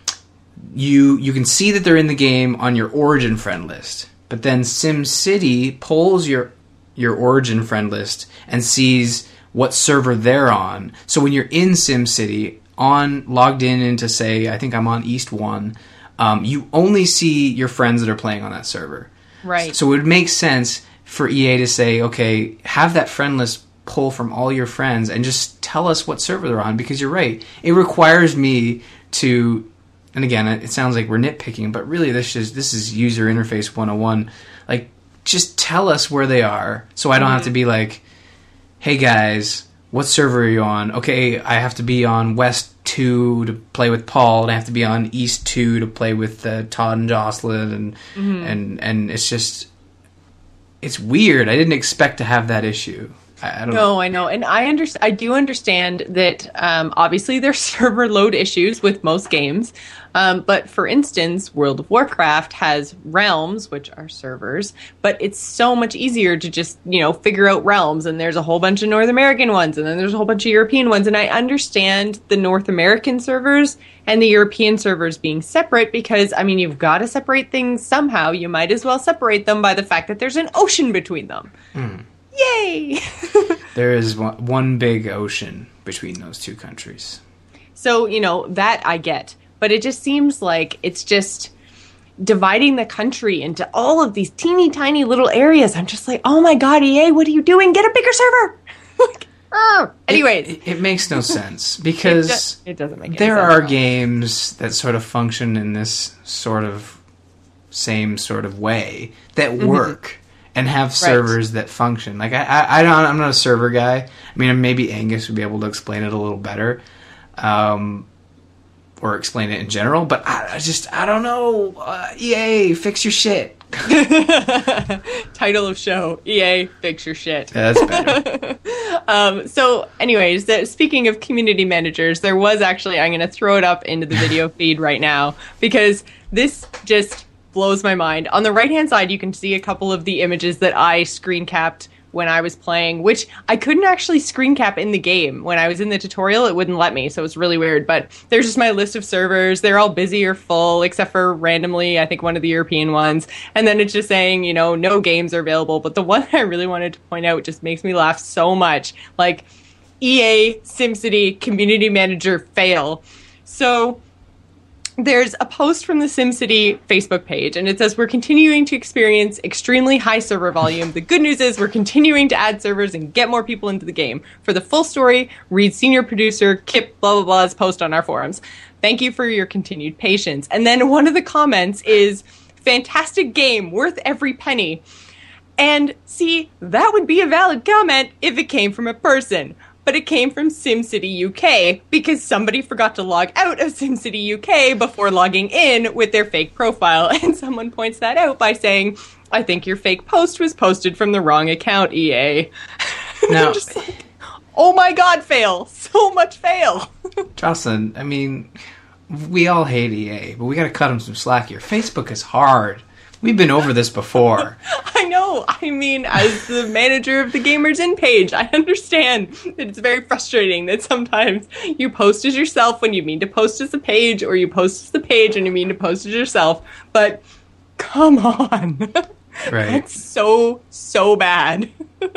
You you can see that they're in the game on your Origin friend list, but then SimCity pulls your your Origin friend list and sees what server they're on. So when you're in SimCity, on logged in into, say, I think I'm on East One, um, you only see your friends that are playing on that server. Right. So it would make sense for E A to say, okay, have that friend list pull from all your friends and just tell us what server they're on, because you're right. It requires me to... And again, it sounds like we're nitpicking, but really this is this is user interface one oh one. Like, just tell us where they are, so I don't mm-hmm. have to be like, hey guys, what server are you on? Okay, I have to be on West two to play with Paul, and I have to be on East two to play with uh, Todd and Jocelyn, and mm-hmm. and and it's just, it's weird. I didn't expect to have that issue. I don't no, know. I know. And I understand. I do understand that um, obviously there's server load issues with most games. Um, but for instance, World of Warcraft has realms, which are servers, but it's so much easier to just, you know, figure out realms. And there's a whole bunch of North American ones, and then there's a whole bunch of European ones. And I understand the North American servers and the European servers being separate because, I mean, you've got to separate things somehow. You might as well separate them by the fact that there's an ocean between them. Mm. Yay! There is one, one big ocean between those two countries. So, you know, that I get. But it just seems like it's just dividing the country into all of these teeny tiny little areas. I'm just like, oh my God, E A, what are you doing? Get a bigger server! oh. Anyways. It, it, it makes no sense because it, do, it doesn't make any there sense are games that sort of function in this sort of same sort of way that work. Mm-hmm. And have servers right. that function. Like I, I, I don't. I'm not a server guy. I mean, maybe Angus would be able to explain it a little better, um, or explain it in general. But I, I just, I don't know. Uh, E A, fix your shit. Title of show: E A, fix your shit. Yeah, that's better. um, so, anyways, the, speaking of community managers, there was actually. I'm going to throw it up into the video feed right now because this just blows my mind. On the right-hand side, you can see a couple of the images that I screen capped when I was playing, which I couldn't actually screen cap in the game. When I was in the tutorial, it wouldn't let me, so it's really weird. But there's just my list of servers. They're all busy or full, except for randomly, I think one of the European ones. And then it's just saying, you know, no games are available. But the one I really wanted to point out just makes me laugh so much. Like, E A, SimCity, Community Manager, fail. So there's a post from the SimCity Facebook page, and it says, we're continuing to experience extremely high server volume. The good news is we're continuing to add servers and get more people into the game. For the full story, read senior producer Kip blah, blah, blah's post on our forums. Thank you for your continued patience. And then one of the comments is, fantastic game, worth every penny. And see, that would be a valid comment if it came from a person. But it came from SimCity U K because somebody forgot to log out of SimCity U K before logging in with their fake profile. And someone points that out by saying, I think your fake post was posted from the wrong account, E A. Now, just like, oh my God, fail. So much fail. Jocelyn, I mean, we all hate E A, but we got to cut them some slack here. Facebook is hard. We've been over this before. I know. I mean, as the manager of the Gamers In page, I understand that it's very frustrating that sometimes you post as yourself when you mean to post as a page, or you post as the page when you mean to post as yourself. But come on. Right. That's so, so bad.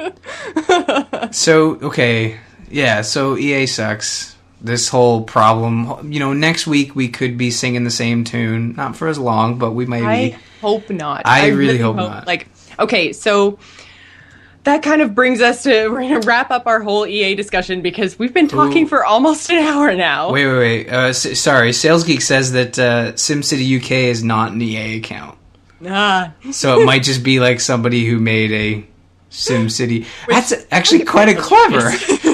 So, okay. Yeah, so E A sucks. This whole problem. You know, next week we could be singing the same tune. Not for as long, but we might I be. hope not. I, I really, really hope, hope not. Like, okay, so that kind of brings us to, we're going to wrap up our whole E A discussion because we've been talking Ooh. for almost an hour now. Wait, wait, wait. Uh, s- sorry, SalesGeek says that uh, SimCity U K is not an E A account. Ah. So it might just be like somebody who made a SimCity. That's actually quite a clever.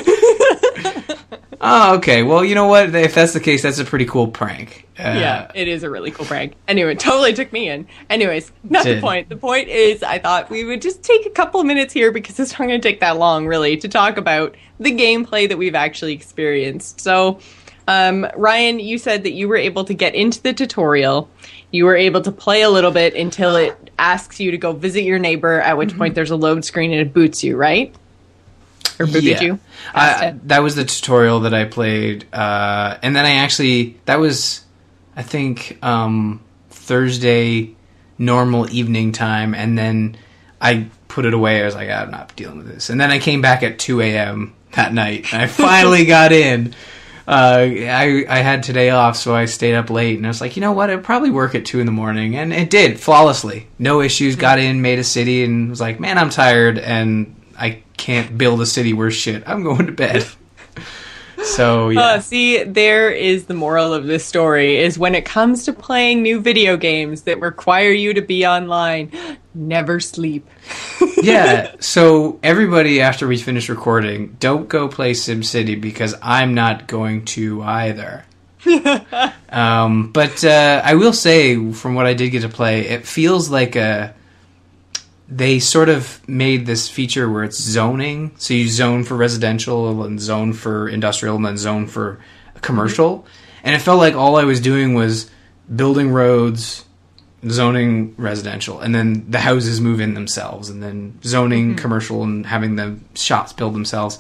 Oh, okay. Well, you know what? If that's the case, that's a pretty cool prank. Uh, yeah, it is a really cool prank. Anyway, it totally took me in. Anyways, not did. the point. The point is I thought we would just take a couple of minutes here because it's not going to take that long, really, to talk about the gameplay that we've actually experienced. So, um, Ryan, you said that you were able to get into the tutorial. You were able to play a little bit until it asks you to go visit your neighbor, at which mm-hmm. point there's a load screen and it boots you, right? Or booted yeah. you? Uh, that was the tutorial that I played. Uh, and then I actually, that was, I think, um, Thursday normal evening time. And then I put it away. I was like, I'm not dealing with this. And then I came back at two a.m. that night. And I finally got in. Uh, I, I had today off, so I stayed up late. And I was like, you know what? It'd probably work at two in the morning. And it did, flawlessly. No issues. Got in, made a city, and was like, man, I'm tired. And I can't build a city worth shit. I'm going to bed. So, yeah. Uh, see, there is the moral of this story, is when it comes to playing new video games that require you to be online, never sleep. Yeah, so everybody, after we finish recording, don't go play SimCity because I'm not going to either. um, but uh, I will say, from what I did get to play, it feels like a... They sort of made this feature where it's zoning. So you zone for residential and zone for industrial and then zone for commercial. Mm-hmm. And it felt like all I was doing was building roads, zoning residential, and then the houses move in themselves, and then zoning mm-hmm. commercial and having the shops build themselves.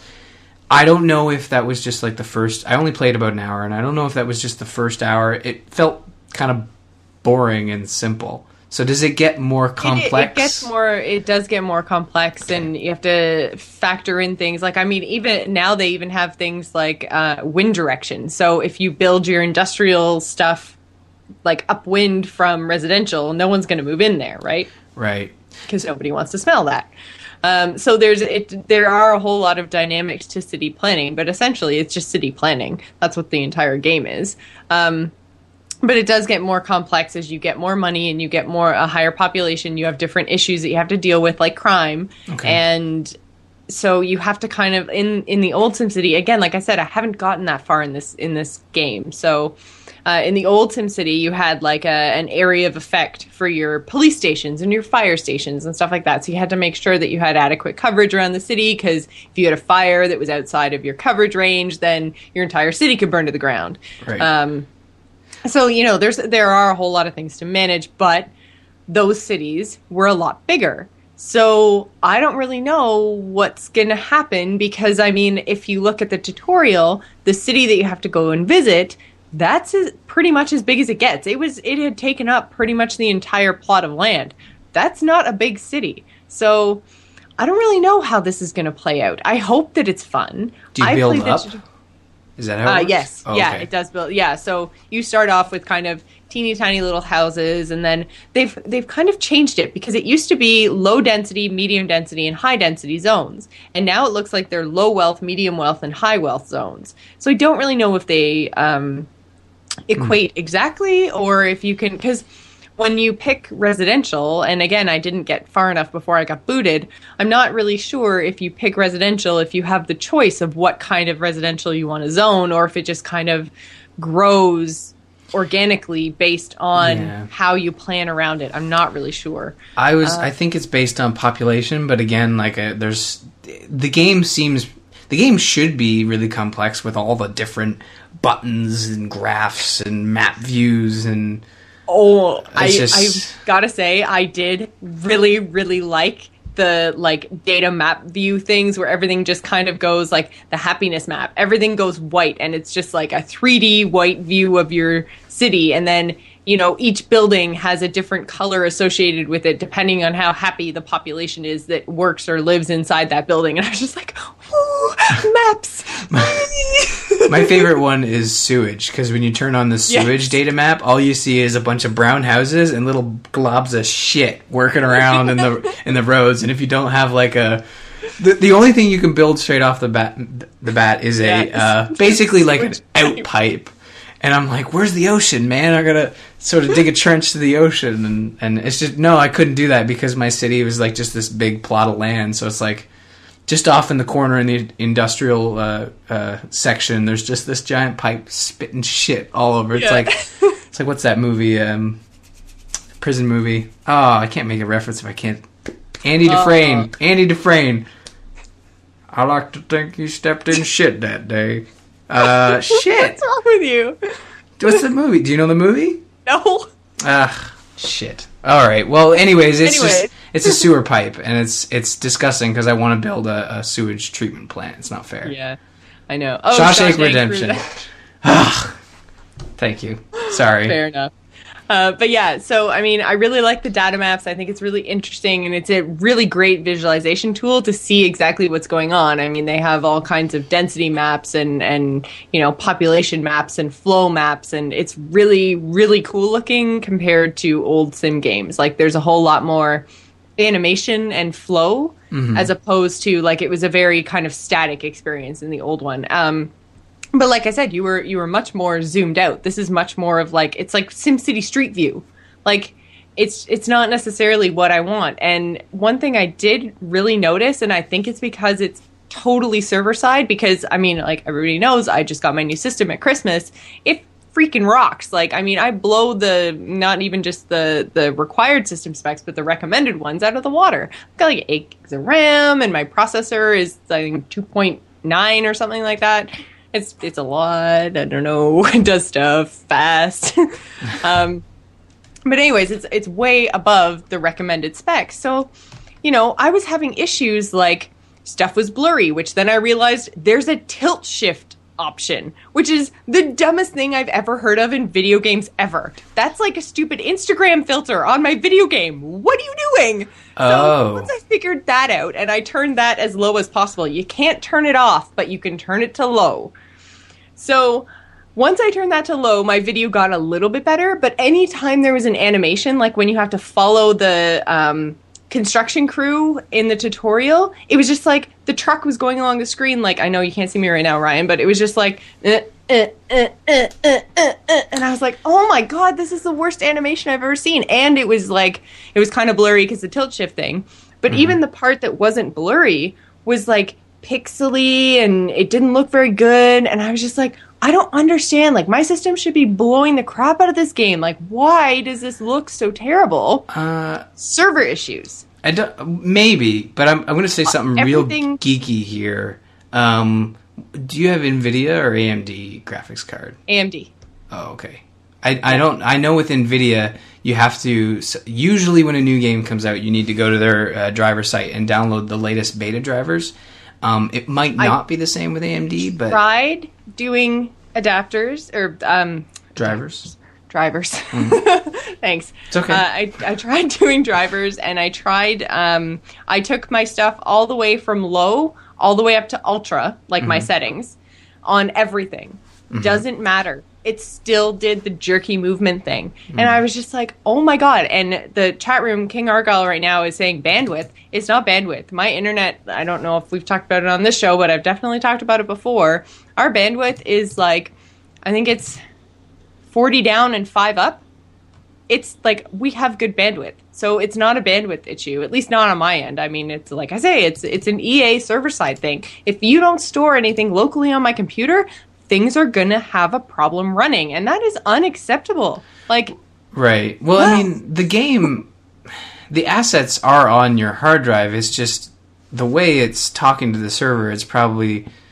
I don't know if that was just like the first... I only played about an hour, and I don't know if that was just the first hour. It felt kind of boring and simple. So does it get more complex? It, it gets more. It does get more complex, okay. And you have to factor in things like, I mean, even now they even have things like uh, wind direction. So if you build your industrial stuff like upwind from residential, no one's going to move in there, right? Right. Because nobody wants to smell that. Um, so there's it. There are a whole lot of dynamics to city planning, but essentially it's just city planning. That's what the entire game is. Um, But it does get more complex as you get more money and you get more a higher population. You have different issues that you have to deal with, like crime. Okay. And so you have to kind of in in the old SimCity, again, like I said, I haven't gotten that far in this in this game. So uh, in the old SimCity, you had like a, an area of effect for your police stations and your fire stations and stuff like that. So you had to make sure that you had adequate coverage around the city, because if you had a fire that was outside of your coverage range, then your entire city could burn to the ground. Right. Um, So, you know, there's there are a whole lot of things to manage, but those cities were a lot bigger. So I don't really know what's going to happen because, I mean, if you look at the tutorial, the city that you have to go and visit, that's as, pretty much as big as it gets. It was it had taken up pretty much the entire plot of land. That's not a big city. So I don't really know how this is going to play out. I hope that it's fun. Do you I build up? The, Is that how it uh, works? Yes. Oh, yeah, okay. It does build. Yeah, so you start off with kind of teeny tiny little houses, and then they've they've kind of changed it because it used to be low density, medium density, and high density zones. And now it looks like they're low wealth, medium wealth, and high wealth zones. So I don't really know if they um, equate mm. exactly or if you can... because when you pick residential, and again, I didn't get far enough before I got booted, I'm not really sure if you pick residential, if you have the choice of what kind of residential you want to zone, or if it just kind of grows organically based on yeah. how you plan around it. I'm not really sure. I was, uh, I think it's based on population, but again, like a, there's, the game seems, the game should be really complex with all the different buttons and graphs and map views and... Oh, I, just... I've got to say, I did really, really like the like data map view things where everything just kind of goes like the happiness map. Everything goes white and it's just like a three D white view of your city. And then, you know, each building has a different color associated with it depending on how happy the population is that works or lives inside that building. And I was just like, ooh, maps. My favorite one is sewage, because when you turn on the sewage yes. data map, all you see is a bunch of brown houses and little globs of shit working around in the in the roads. And if you don't have like a, the the only thing you can build straight off the bat the bat is a yes. uh, basically like an out pipe. And I'm like, where's the ocean, man? I gotta sort of dig a trench to the ocean, and and it's just no, I couldn't do that because my city was like just this big plot of land. So it's like. Just off in the corner in the industrial uh, uh, section, there's just this giant pipe spitting shit all over. It's yeah. like, it's like what's that movie? Um, prison movie. Oh, I can't make a reference if I can't. Andy Dufresne. Uh, Andy Dufresne. I like to think he stepped in shit that day. Uh, shit. What's wrong with you? What's the movie? Do you know the movie? No. Ah, shit. All right. Well, anyways, it's anyways. just it's a sewer pipe, and it's it's disgusting because I want to build a, a sewage treatment plant. It's not fair. Yeah, I know. Oh, Shawshank, Shawshank Redemption. Thank you. Sorry. Fair enough. Uh, but yeah, so I mean, I really like the data maps. I think it's really interesting, and it's a really great visualization tool to see exactly what's going on. I mean, they have all kinds of density maps and and you know population maps and flow maps, and it's really really cool looking compared to old sim games. Like, there's a whole lot more animation and flow mm-hmm. as opposed to like it was a very kind of static experience in the old one. Um, But like I said, you were you were much more zoomed out. This is much more of like it's like SimCity Street View. Like it's it's not necessarily what I want. And one thing I did really notice, and I think it's because it's totally server side, because I mean, like everybody knows, I just got my new system at Christmas. It freaking rocks. Like, I mean, I blow the not even just the the required system specs, but the recommended ones out of the water. I've got like eight gigs of RAM, and my processor is I think two point nine or something like that. It's it's a lot. I don't know. It does stuff fast. um, but anyways, it's it's way above the recommended specs. So, you know, I was having issues like stuff was blurry, which then I realized there's a tilt shift option, which is the dumbest thing I've ever heard of in video games ever. That's like a stupid Instagram filter on my video game. What are you doing? Oh. So once I figured that out and I turned that as low as possible, you can't turn it off, but you can turn it to low. So once I turned that to low, my video got a little bit better, but anytime there was an animation, like when you have to follow the um, construction crew in the tutorial, it was just like the truck was going along the screen. Like, I know you can't see me right now, Ryan, but it was just like, uh, uh, uh, uh, uh, uh, uh, and I was like, oh my god, this is the worst animation I've ever seen. And it was like, it was kind of blurry because the tilt shift thing. But mm-hmm. even the part that wasn't blurry was like pixely and it didn't look very good. And I was just like, I don't understand. Like, my system should be blowing the crap out of this game. Like, why does this look so terrible? Uh, Server issues. I don't, maybe, but I'm, I'm going to say something Everything, real geeky here. Um, do you have NVIDIA or A M D graphics card? A M D. Oh, okay. I, I don't. I know with NVIDIA, you have to. Usually, when a new game comes out, you need to go to their uh, driver site and download the latest beta drivers. Um, it might not I be the same with A M D, but tried doing adapters or um, drivers. Drivers. Mm. Thanks. It's okay. Uh, I I tried doing drivers, and I tried. Um, I took my stuff all the way from low all the way up to ultra, like mm-hmm. my settings, on everything. Mm-hmm. Doesn't matter. It still did the jerky movement thing. Mm. And I was just like, oh my god. And the chat room, King Argyle right now is saying bandwidth. It's not bandwidth. My internet, I don't know if we've talked about it on this show, but I've definitely talked about it before. Our bandwidth is like, I think it's forty down and five up. It's like, we have good bandwidth. So it's not a bandwidth issue, at least not on my end. I mean, it's like I say, it's it's an E A server-side thing. If you don't store anything locally on my computer, things are going to have a problem running, and that is unacceptable. Like, right. Well, well, I mean, the game, the assets are on your hard drive. It's just the way it's talking to the server. It's probably,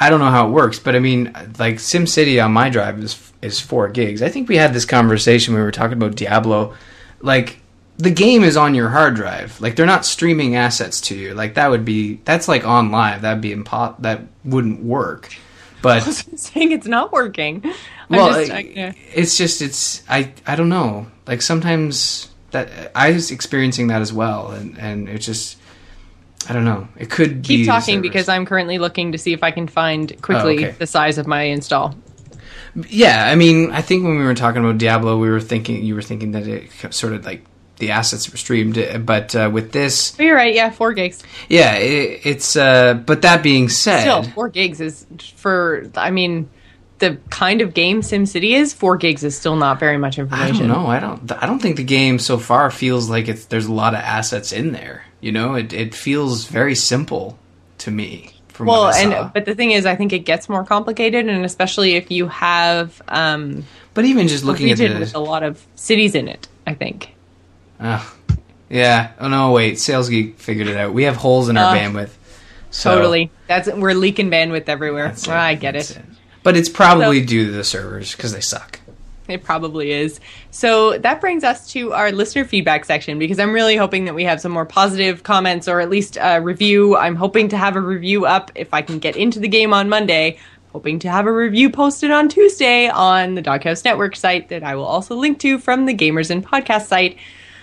I don't know how it works, but I mean, like SimCity on my drive is is four gigs. I think we had this conversation when we were talking about Diablo. Like, the game is on your hard drive. Like, they're not streaming assets to you. Like, that would be that's like on live. That'd be impo- That wouldn't work. But I was saying it's not working. I'm well, just, I, I, yeah. it's just it's I I don't know. Like, sometimes that I was experiencing that as well, and and it just. I don't know. It could Keep be talking because I'm currently looking to see if I can find quickly oh, okay. the size of my install. Yeah, I mean, I think when we were talking about Diablo, we were thinking you were thinking that it sort of like the assets were streamed, but uh, with this, oh, you're right. Yeah, four gigs. Yeah, it, it's. Uh, but that being said, still four gigs is for. I mean, the kind of game SimCity is, four gigs is still not very much information. I don't know. I don't. I don't think the game so far feels like it's. There's a lot of assets in there. You know, it it feels very simple to me. From well, what I saw. and but the thing is, I think it gets more complicated, and especially if you have. Um, but even just looking at it, the, with a lot of cities in it, I think. Uh, yeah. Oh no! Wait. Sales Geek figured it out. We have holes in our uh, bandwidth. So totally. That's we're leaking bandwidth everywhere. Well, I get it. it. But it's probably so, due to the servers because they suck. It probably is. So that brings us to our listener feedback section, because I'm really hoping that we have some more positive comments, or at least a review. I'm hoping to have a review up if I can get into the game on Monday. Hoping to have a review posted on Tuesday on the Doghouse Network site that I will also link to from the Gamers Inn podcast site,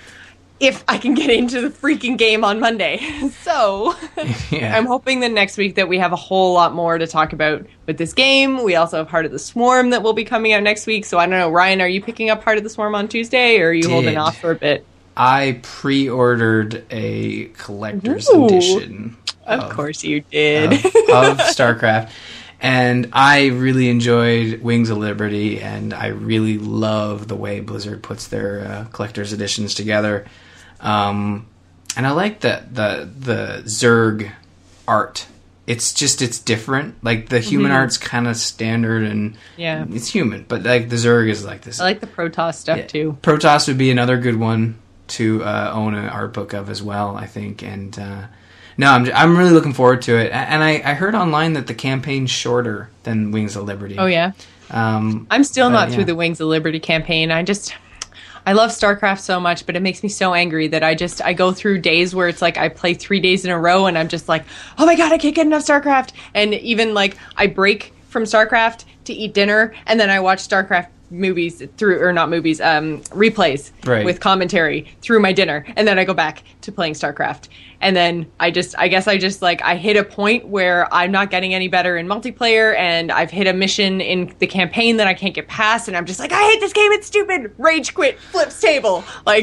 if I can get into the freaking game on Monday. So yeah. I'm hoping that next week that we have a whole lot more to talk about with this game. We also have Heart of the Swarm that will be coming out next week. So I don't know, Ryan, are you picking up Heart of the Swarm on Tuesday, or are you Did. holding off for a bit? I pre-ordered a collector's Ooh, edition. Of, of course you did. Of, of StarCraft. And I really enjoyed Wings of Liberty, and I really love the way Blizzard puts their uh, collector's editions together. Um, and I like the, the the Zerg art. It's just, it's different. Like, the human mm-hmm. art's kind of standard, and yeah. it's human. But, like, the Zerg is like this. I like the Protoss stuff, yeah. too. Protoss would be another good one to uh, own an art book of as well, I think. And, uh, no, I'm I'm really looking forward to it. And I, I heard online that the campaign's shorter than Wings of Liberty. Oh, yeah? Um, I'm still but, not yeah. through the Wings of Liberty campaign. I just... I love StarCraft so much, but it makes me so angry that I just, I go through days where it's like I play three days in a row and I'm just like, oh my god, I can't get enough StarCraft. And even like I break from StarCraft to eat dinner, and then I watch StarCraft movies through, or not movies, um, replays right. with commentary through my dinner. And then I go back to playing StarCraft. And then I just, I guess I just like, I hit a point where I'm not getting any better in multiplayer, and I've hit a mission in the campaign that I can't get past, and I'm just like, I hate this game, it's stupid, rage quit, flips table, like,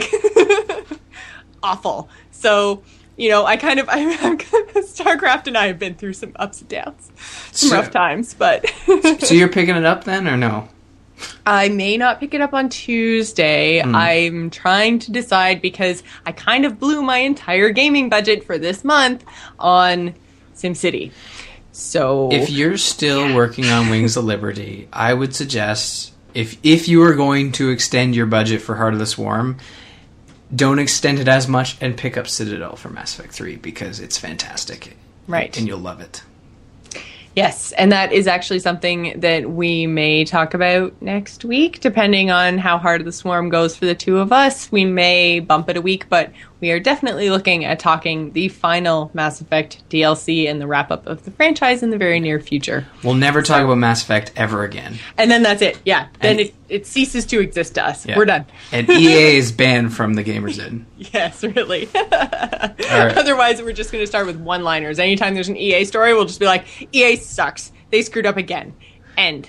awful. So, you know, I kind of, I, I'm StarCraft and I have been through some ups and downs, some so, rough times, but. So you're picking it up then, or no? I may not pick it up on Tuesday. Mm. I'm trying to decide, because I kind of blew my entire gaming budget for this month on SimCity. So if you're still yeah. working on Wings of Liberty, I would suggest, if if you are going to extend your budget for Heart of the Swarm, don't extend it as much and pick up Citadel for Mass Effect three, because it's fantastic. Right. And you'll love it. Yes, and that is actually something that we may talk about next week, depending on how Heart of the Swarm goes for the two of us. We may bump it a week, but we are definitely looking at talking the final Mass Effect D L C and the wrap-up of the franchise in the very near future. We'll never talk about Mass Effect ever again. And then that's it, yeah. Then it, it ceases to exist to us. Yeah. We're done. And E A is banned from the Gamers Inn. Yes, really. Right. Otherwise, we're just going to start with one-liners. Anytime there's an E A story, we'll just be like, E A sucks. They screwed up again. End.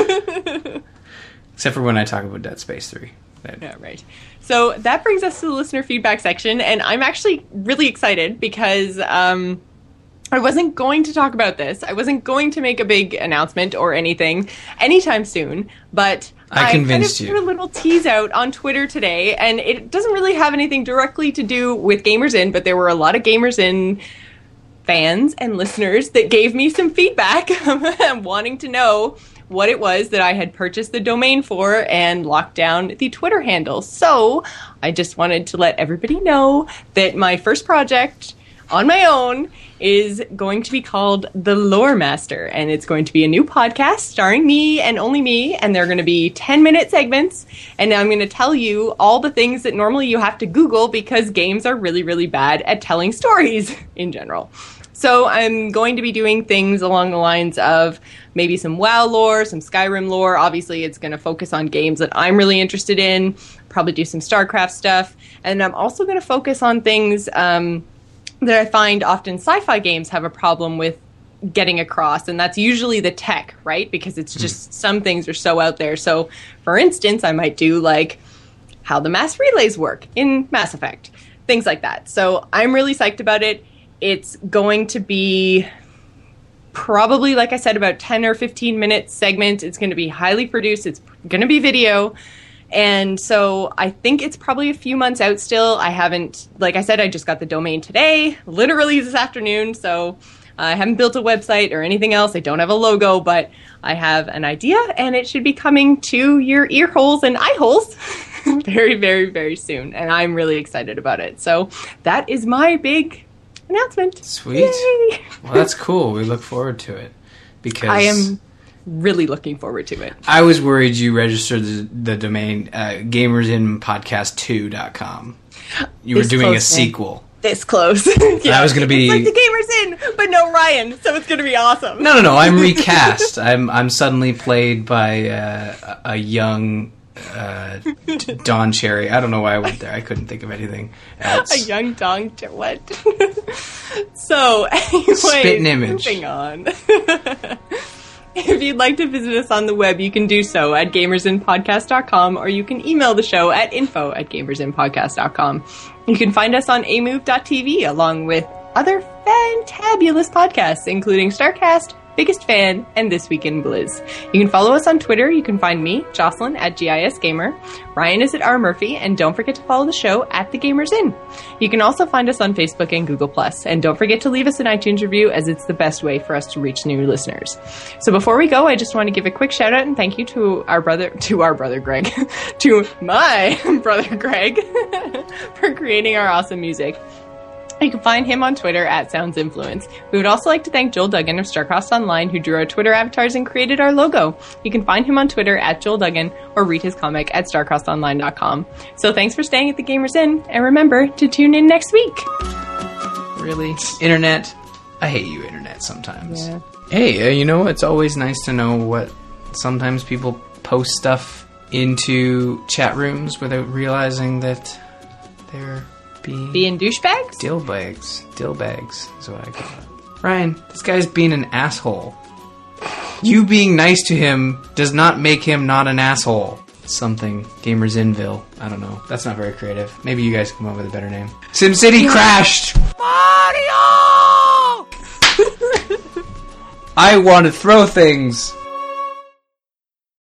Except for when I talk about Dead Space three. Yeah, right. So that brings us to the listener feedback section, and I'm actually really excited because um, I wasn't going to talk about this. I wasn't going to make a big announcement or anything anytime soon, but I, I convinced kind of you. put a little tease out on Twitter today, and it doesn't really have anything directly to do with Gamers Inn, but there were a lot of Gamers Inn fans and listeners that gave me some feedback wanting to know what it was that I had purchased the domain for and locked down the Twitter handle. So I just wanted to let everybody know that my first project on my own is going to be called The Lore Master, and it's going to be a new podcast starring me and only me, and they're going to be ten-minute segments, and I'm going to tell you all the things that normally you have to Google because games are really, really bad at telling stories in general. So I'm going to be doing things along the lines of maybe some WoW lore, some Skyrim lore. Obviously, it's going to focus on games that I'm really interested in, probably do some StarCraft stuff, and I'm also going to focus on things um, that I find often sci-fi games have a problem with getting across, and that's usually the tech, right? Because it's just, mm. some things are so out there. So, for instance, I might do, like, how the mass relays work in Mass Effect, things like that. So I'm really psyched about it. It's going to be probably, like I said, about ten or fifteen minute segment. It's going to be highly produced. It's going to be video. And so I think it's probably a few months out still. I haven't, like I said, I just got the domain today, literally this afternoon. So I haven't built a website or anything else. I don't have a logo, but I have an idea, and it should be coming to your ear holes and eye holes very, very, very soon. And I'm really excited about it. So that is my big announcement. Sweet. Yay! Well, that's cool. We look forward to it because I am really looking forward to it. I was worried you registered the, the domain uh, gamers in podcast two dot com. You this were doing close, a sequel. Man. This close. Yeah. I was going to be it's like the Gamers In, but no Ryan, so it's going to be awesome. No, no, no. I'm recast. I'm I'm suddenly played by uh, a young uh, Don Cherry. I don't know why I went there. I couldn't think of anything else. A young Don Cherry. What? So, anyway, spit an image. Moving on. If you'd like to visit us on the web, you can do so at gamers in podcast dot com, or you can email the show at info at gamers in podcast dot com. You can find us on a move dot t v along with other fantabulous podcasts, including StarCast, Biggest Fan, and This Week in Blizz. You can follow us on Twitter. You can find me, Jocelyn, at G I S Gamer. Ryan is at R Murphy, and don't forget to follow the show at The Gamers In. You can also find us on Facebook and Google Plus, and don't forget to leave us an iTunes review, as it's the best way for us to reach new listeners. So before we go, I just want to give a quick shout out and thank you to our brother, to our brother Greg, to my brother Greg, for creating our awesome music. You can find him on Twitter at Sounds Influence. We would also like to thank Joel Duggan of StarCrossed Online, who drew our Twitter avatars and created our logo. You can find him on Twitter at Joel Duggan or read his comic at star crossed online dot com. So thanks for staying at the Gamers Inn, and remember to tune in next week. Really? Internet? I hate you, Internet, sometimes. Yeah. Hey, uh, you know, it's always nice to know what sometimes people post stuff into chat rooms without realizing that they're being... Being douchebags? Dill bags. Dill bags is what I call it. Ryan, this guy's being an asshole. You being nice to him does not make him not an asshole. Something. Gamers Inville. I don't know. That's not very creative. Maybe you guys come up with a better name. SimCity crashed! Mario! I want to throw things!